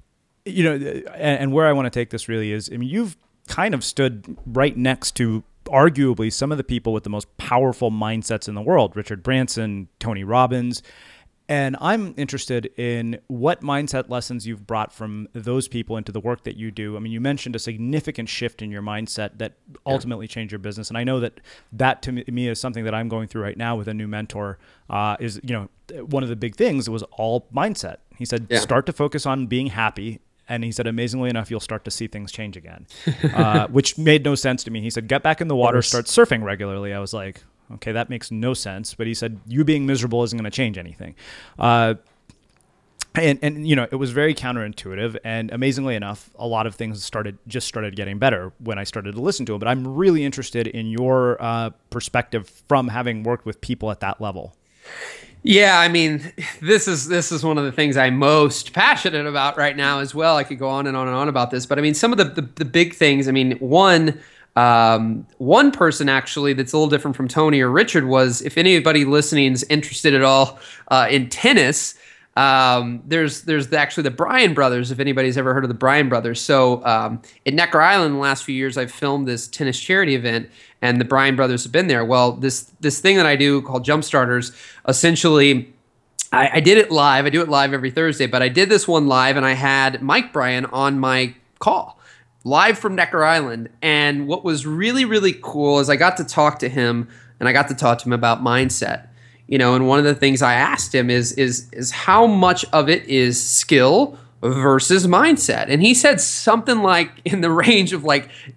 And where I want to take this really is, I mean, you've kind of stood right next to arguably some of the people with the most powerful mindsets in the world, Richard Branson, Tony Robbins. And I'm interested in what mindset lessons you've brought from those people into the work that you do. I mean, you mentioned a significant shift in your mindset that ultimately changed your business. And I know that to me is something that I'm going through right now with a new mentor. Is one of the big things was all mindset. He said, start to focus on being happy. And he said, amazingly enough, you'll start to see things change again, which made no sense to me. He said, get back in the water, start surfing regularly. I was like, okay, that makes no sense. But he said, you being miserable isn't going to change anything. And it was very counterintuitive. And amazingly enough, a lot of things started getting better when I started to listen to him. But I'm really interested in your perspective from having worked with people at that level. Yeah, I mean, this is one of the things I'm most passionate about right now as well. I could go on and on and on about this, but I mean, some of the big things. I mean, one person actually that's a little different from Tony or Richard was, if anybody listening is interested at all in tennis, there's actually the Bryan brothers. If anybody's ever heard of the Bryan brothers, so in Necker Island, in the last few years, I've filmed this tennis charity event, and the Bryan brothers have been there. Well, this thing that I do called Jump Starters, essentially, I did it live. I do it live every Thursday, but I did this one live, and I had Mike Bryan on my call live from Necker Island. And what was really, really cool is I got to talk to him, and I got to talk to him about mindset. And one of the things I asked him is how much of it is skill versus mindset. And he said something like in the range of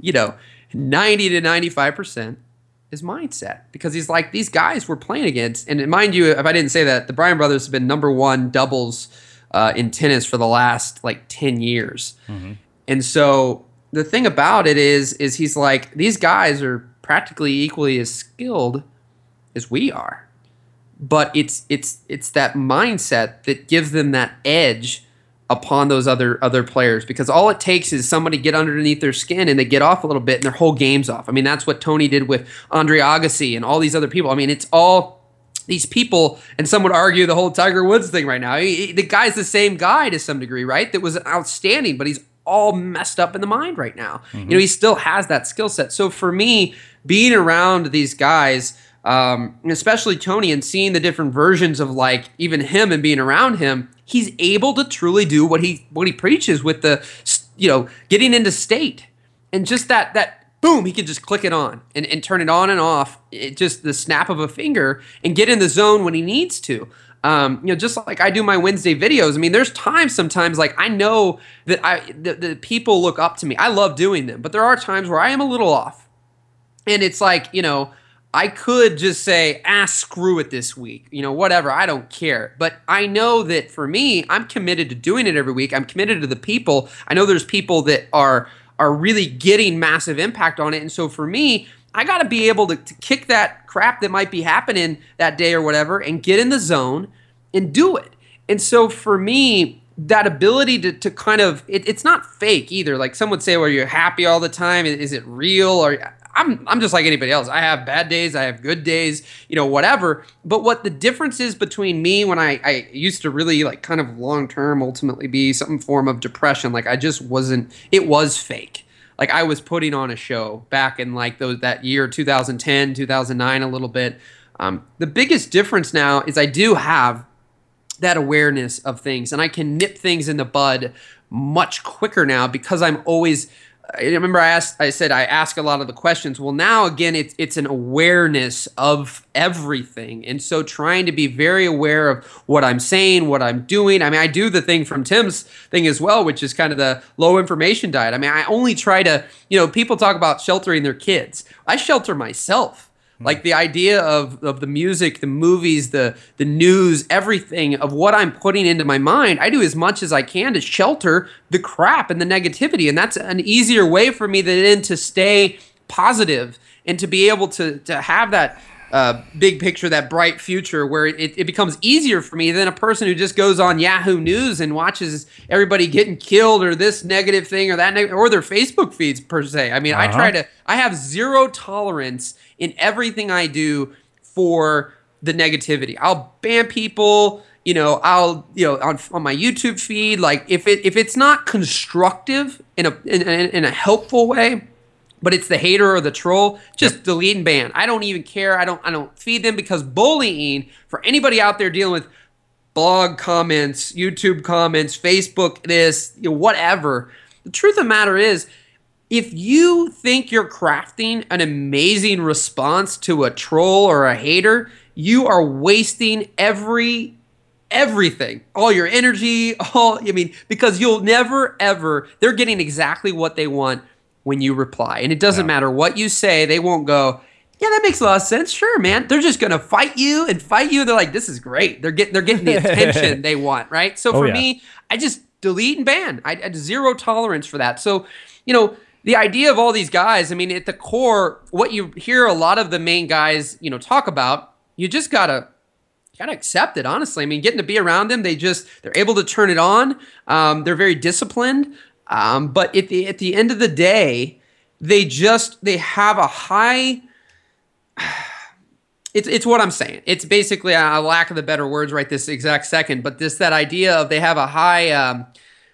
90 to 95% is mindset, because he's like, these guys we're playing against, and mind you, if I didn't say that, the Bryan brothers have been number one doubles in tennis for the last 10 years. Mm-hmm. And so the thing about it is he's like, these guys are practically equally as skilled as we are. But it's that mindset that gives them that edge upon those other players, because all it takes is somebody get underneath their skin and they get off a little bit and their whole game's off. I mean, that's what Tony did with Andre Agassi and all these other people. I mean, it's all these people, and some would argue the whole Tiger Woods thing right now. The guy's the same guy to some degree, right? That was outstanding, but he's all messed up in the mind right now. Mm-hmm. He still has that skill set. So for me, being around these guys, especially Tony, and seeing the different versions of even him and being around him, he's able to truly do what he preaches with the, getting into state, and just that boom, he can just click it on and turn it on and off, just the snap of a finger, and get in the zone when he needs to. Just like I do my Wednesday videos. I mean, there's times sometimes I know that the people look up to me. I love doing them, but there are times where I am a little off, and it's I could just say, screw it this week. Whatever, I don't care. But I know that for me, I'm committed to doing it every week. I'm committed to the people. I know there's people that are really getting massive impact on it. And so for me, I got to be able to kick that crap that might be happening that day or whatever and get in the zone and do it. And so for me, that ability to kind of, it's not fake either. Like some would say, well, you're happy all the time. Is it real? Or I'm just like anybody else. I have bad days. I have good days, whatever. But what the difference is between me when I used to really kind of long-term ultimately be some form of depression, I just wasn't, it was fake. I was putting on a show back in that year, 2010, 2009, a little bit. The biggest difference now is I do have that awareness of things, and I can nip things in the bud much quicker now because I'm always, I remember I said I ask a lot of the questions. Well, now again, it's an awareness of everything. And so trying to be very aware of what I'm saying, what I'm doing. I mean, I do the thing from Tim's thing as well, which is kind of the low information diet. I mean, I only try to, people talk about sheltering their kids. I shelter myself. Like the idea of the music, the movies, the news, everything of what I'm putting into my mind, I do as much as I can to shelter the crap and the negativity. And that's an easier way for me than to stay positive and to be able to have that big picture, that bright future where it becomes easier for me than a person who just goes on Yahoo News and watches everybody getting killed or this negative thing or that or their Facebook feeds per se. I mean, I have zero tolerance in everything I do for the negativity. I'll ban people, I'll on my YouTube feed, if it's not constructive in a helpful way, but it's the hater or the troll, just delete and ban. I don't even care. I don't feed them, because bullying, for anybody out there dealing with blog comments, YouTube comments, Facebook this, whatever, the truth of the matter is, if you think you're crafting an amazing response to a troll or a hater, you are wasting everything, all your energy, because you'll never ever, they're getting exactly what they want when you reply. And it doesn't matter what you say, they won't go, yeah, that makes a lot of sense. Sure, man. They're just going to fight you. They're like, this is great. They're getting the attention they want, right? So for me, I just delete and ban. I had zero tolerance for that. So, the idea of all these guys, I mean, at the core, what you hear a lot of the main guys, talk about, you just got to gotta accept it, honestly. I mean, getting to be around them, they're able to turn it on. They're very disciplined. But at the end of the day, they have a high. It's what I'm saying. It's basically a lack of the better words right this exact second, but that idea of they have a high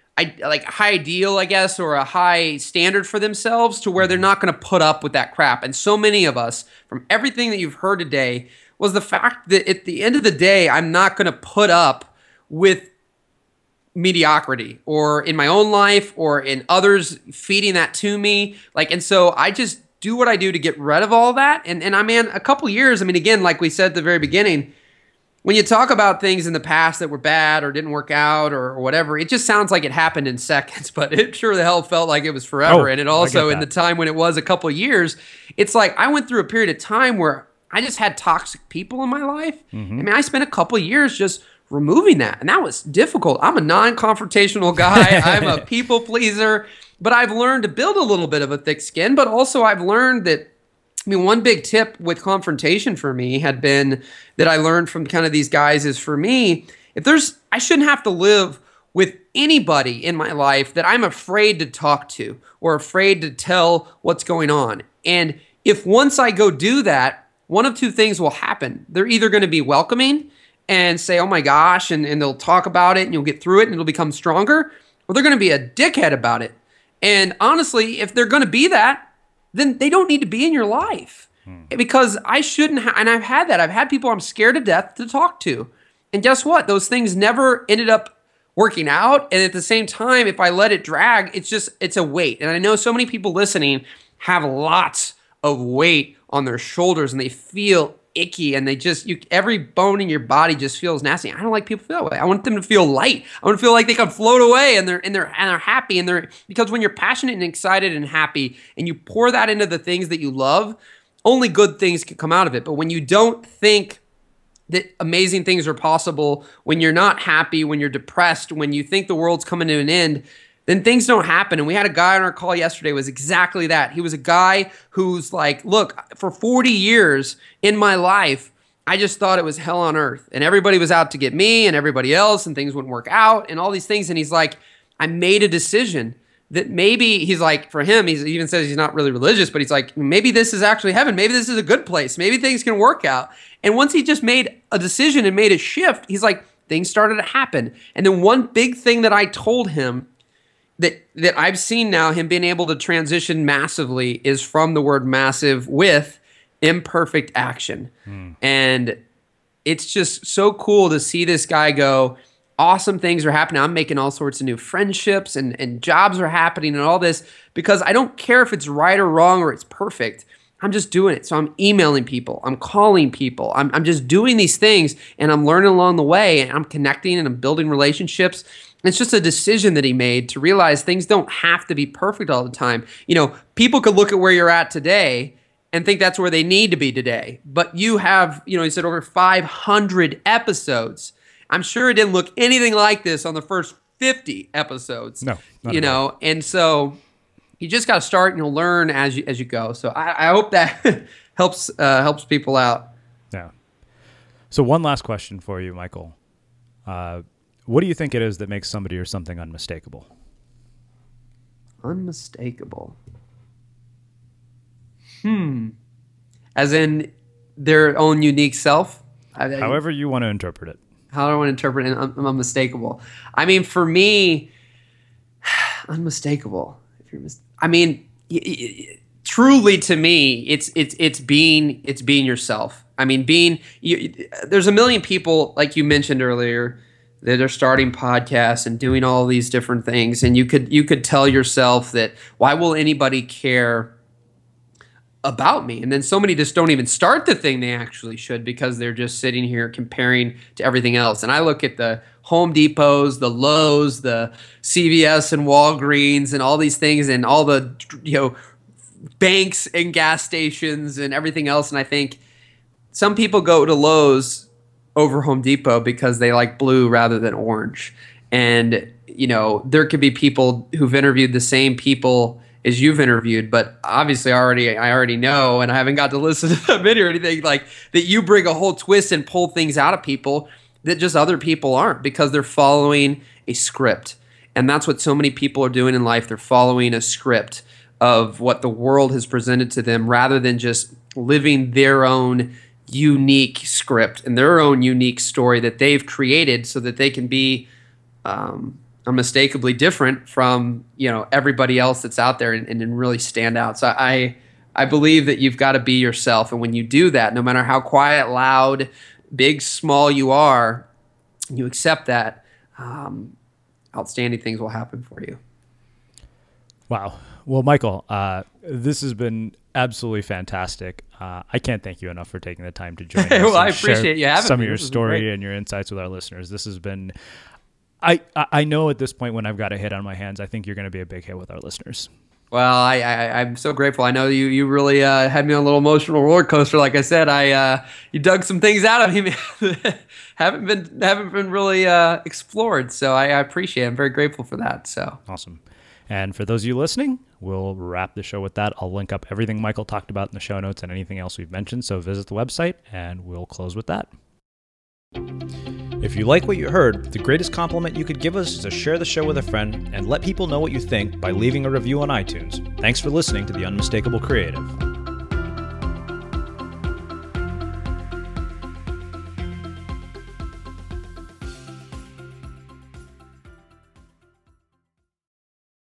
high ideal, I guess, or a high standard for themselves to where they're not going to put up with that crap. And so many of us, from everything that you've heard today, was the fact that at the end of the day, I'm not going to put up with mediocrity, or in my own life or in others feeding that to me. And so I just do what I do to get rid of all that. And I mean, a couple years, I mean, again, like we said at the very beginning, when you talk about things in the past that were bad or didn't work out or whatever, it just sounds like it happened in seconds, but it sure the hell felt like it was forever. And it also, in the time when it was a couple of years, it's like I went through a period of time where I just had toxic people in my life. I mean, I spent a couple of years just removing that, and that was difficult. I'm a non-confrontational guy. I'm a people pleaser, but I've learned to build a little bit of a thick skin, but also I've learned that, I mean, one big tip with confrontation for me had been that I learned from kind of these guys is, for me, I shouldn't have to live with anybody in my life that I'm afraid to talk to or afraid to tell what's going on. And if once I go do that, one of two things will happen. They're either going to be welcoming and say, oh my gosh, and they'll talk about it and you'll get through it and it'll become stronger, or they're going to be a dickhead about it. And honestly, if they're going to be that, then they don't need to be in your life, because I shouldn't and I've had that. I've had people I'm scared to death to talk to. And guess what? Those things never ended up working out. And at the same time, if I let it drag, it's a weight. And I know so many people listening have lots of weight on their shoulders and they feel icky, and every bone in your body just feels nasty. I don't like people feel that way. I want them to feel light. I want to feel like they can float away and they're happy, because when you're passionate and excited and happy and you pour that into the things that you love, only good things can come out of it. But when you don't think that amazing things are possible, when you're not happy, when you're depressed, when you think the world's coming to an end, then things don't happen. And we had a guy on our call yesterday who was exactly that. He was a guy who's like, look, for 40 years in my life, I just thought it was hell on earth. And everybody was out to get me and everybody else, and things wouldn't work out and all these things. And he's like, I made a decision that maybe, he's like, for him, he even says he's not really religious, but he's like, maybe this is actually heaven. Maybe this is a good place. Maybe things can work out. And once he just made a decision and made a shift, he's like, things started to happen. And then one big thing that I told him that I've seen now him being able to transition massively is from the word massive with imperfect action. And it's just so cool to see this guy go, awesome things are happening. I'm making all sorts of new friendships and jobs are happening and all this, because I don't care if it's right or wrong or it's perfect. I'm just doing it. So I'm emailing people. I'm calling people. I'm just doing these things, and I'm learning along the way, and I'm connecting and I'm building relationships. And it's just a decision that he made to realize things don't have to be perfect all the time. You know, people could look at where you're at today and think that's where they need to be today. But you have, he said over 500 episodes. I'm sure it didn't look anything like this on the first 50 episodes. No, and so you just got to start and you'll learn as you go. So I hope that helps people out. Yeah. So one last question for you, Michael. What do you think it is that makes somebody or something unmistakable? Unmistakable. As in their own unique self? However you want to interpret it. How do I want to interpret it? Unmistakable. I mean, for me, unmistakable. Truly to me, it's being yourself. I mean, there's a million people, like you mentioned earlier, that are starting podcasts and doing all these different things, and you could tell yourself that, why will anybody care about me? And then so many just don't even start the thing they actually should, because they're just sitting here comparing to everything else. And I look at the Home Depots, the Lowe's, the CVS and Walgreens and all these things, and all the banks and gas stations and everything else, and I think some people go to Lowe's over Home Depot because they like blue rather than orange. And there could be people who've interviewed the same people as you've interviewed, but obviously I already know, and I haven't got to listen to the video or anything, like that you bring a whole twist and pull things out of people that just other people aren't, because they're following a script. And that's what so many people are doing in life. They're following a script of what the world has presented to them, rather than just living their own unique script and their own unique story that they've created, so that they can be unmistakably different from everybody else that's out there, and really stand out. So I believe that you've got to be yourself, and when you do that, no matter how quiet, loud, big, small you are, you accept that, outstanding things will happen for you. Wow. Well, Michael, this has been absolutely fantastic. I can't thank you enough for taking the time to join us. Well, I appreciate you having some me. of your story and your insights with our listeners. This has been, I know at this point, when I've got a hit on my hands, I think you're going to be a big hit with our listeners. Well, I'm so grateful. I know you really had me on a little emotional roller coaster. Like I said, you dug some things out of me that haven't been really explored. So I appreciate it. I'm very grateful for that. So awesome. And for those of you listening, we'll wrap the show with that. I'll link up everything Michael talked about in the show notes and anything else we've mentioned. So visit the website, and we'll close with that. If you like what you heard, the greatest compliment you could give us is to share the show with a friend and let people know what you think by leaving a review on iTunes. Thanks for listening to The Unmistakable Creative.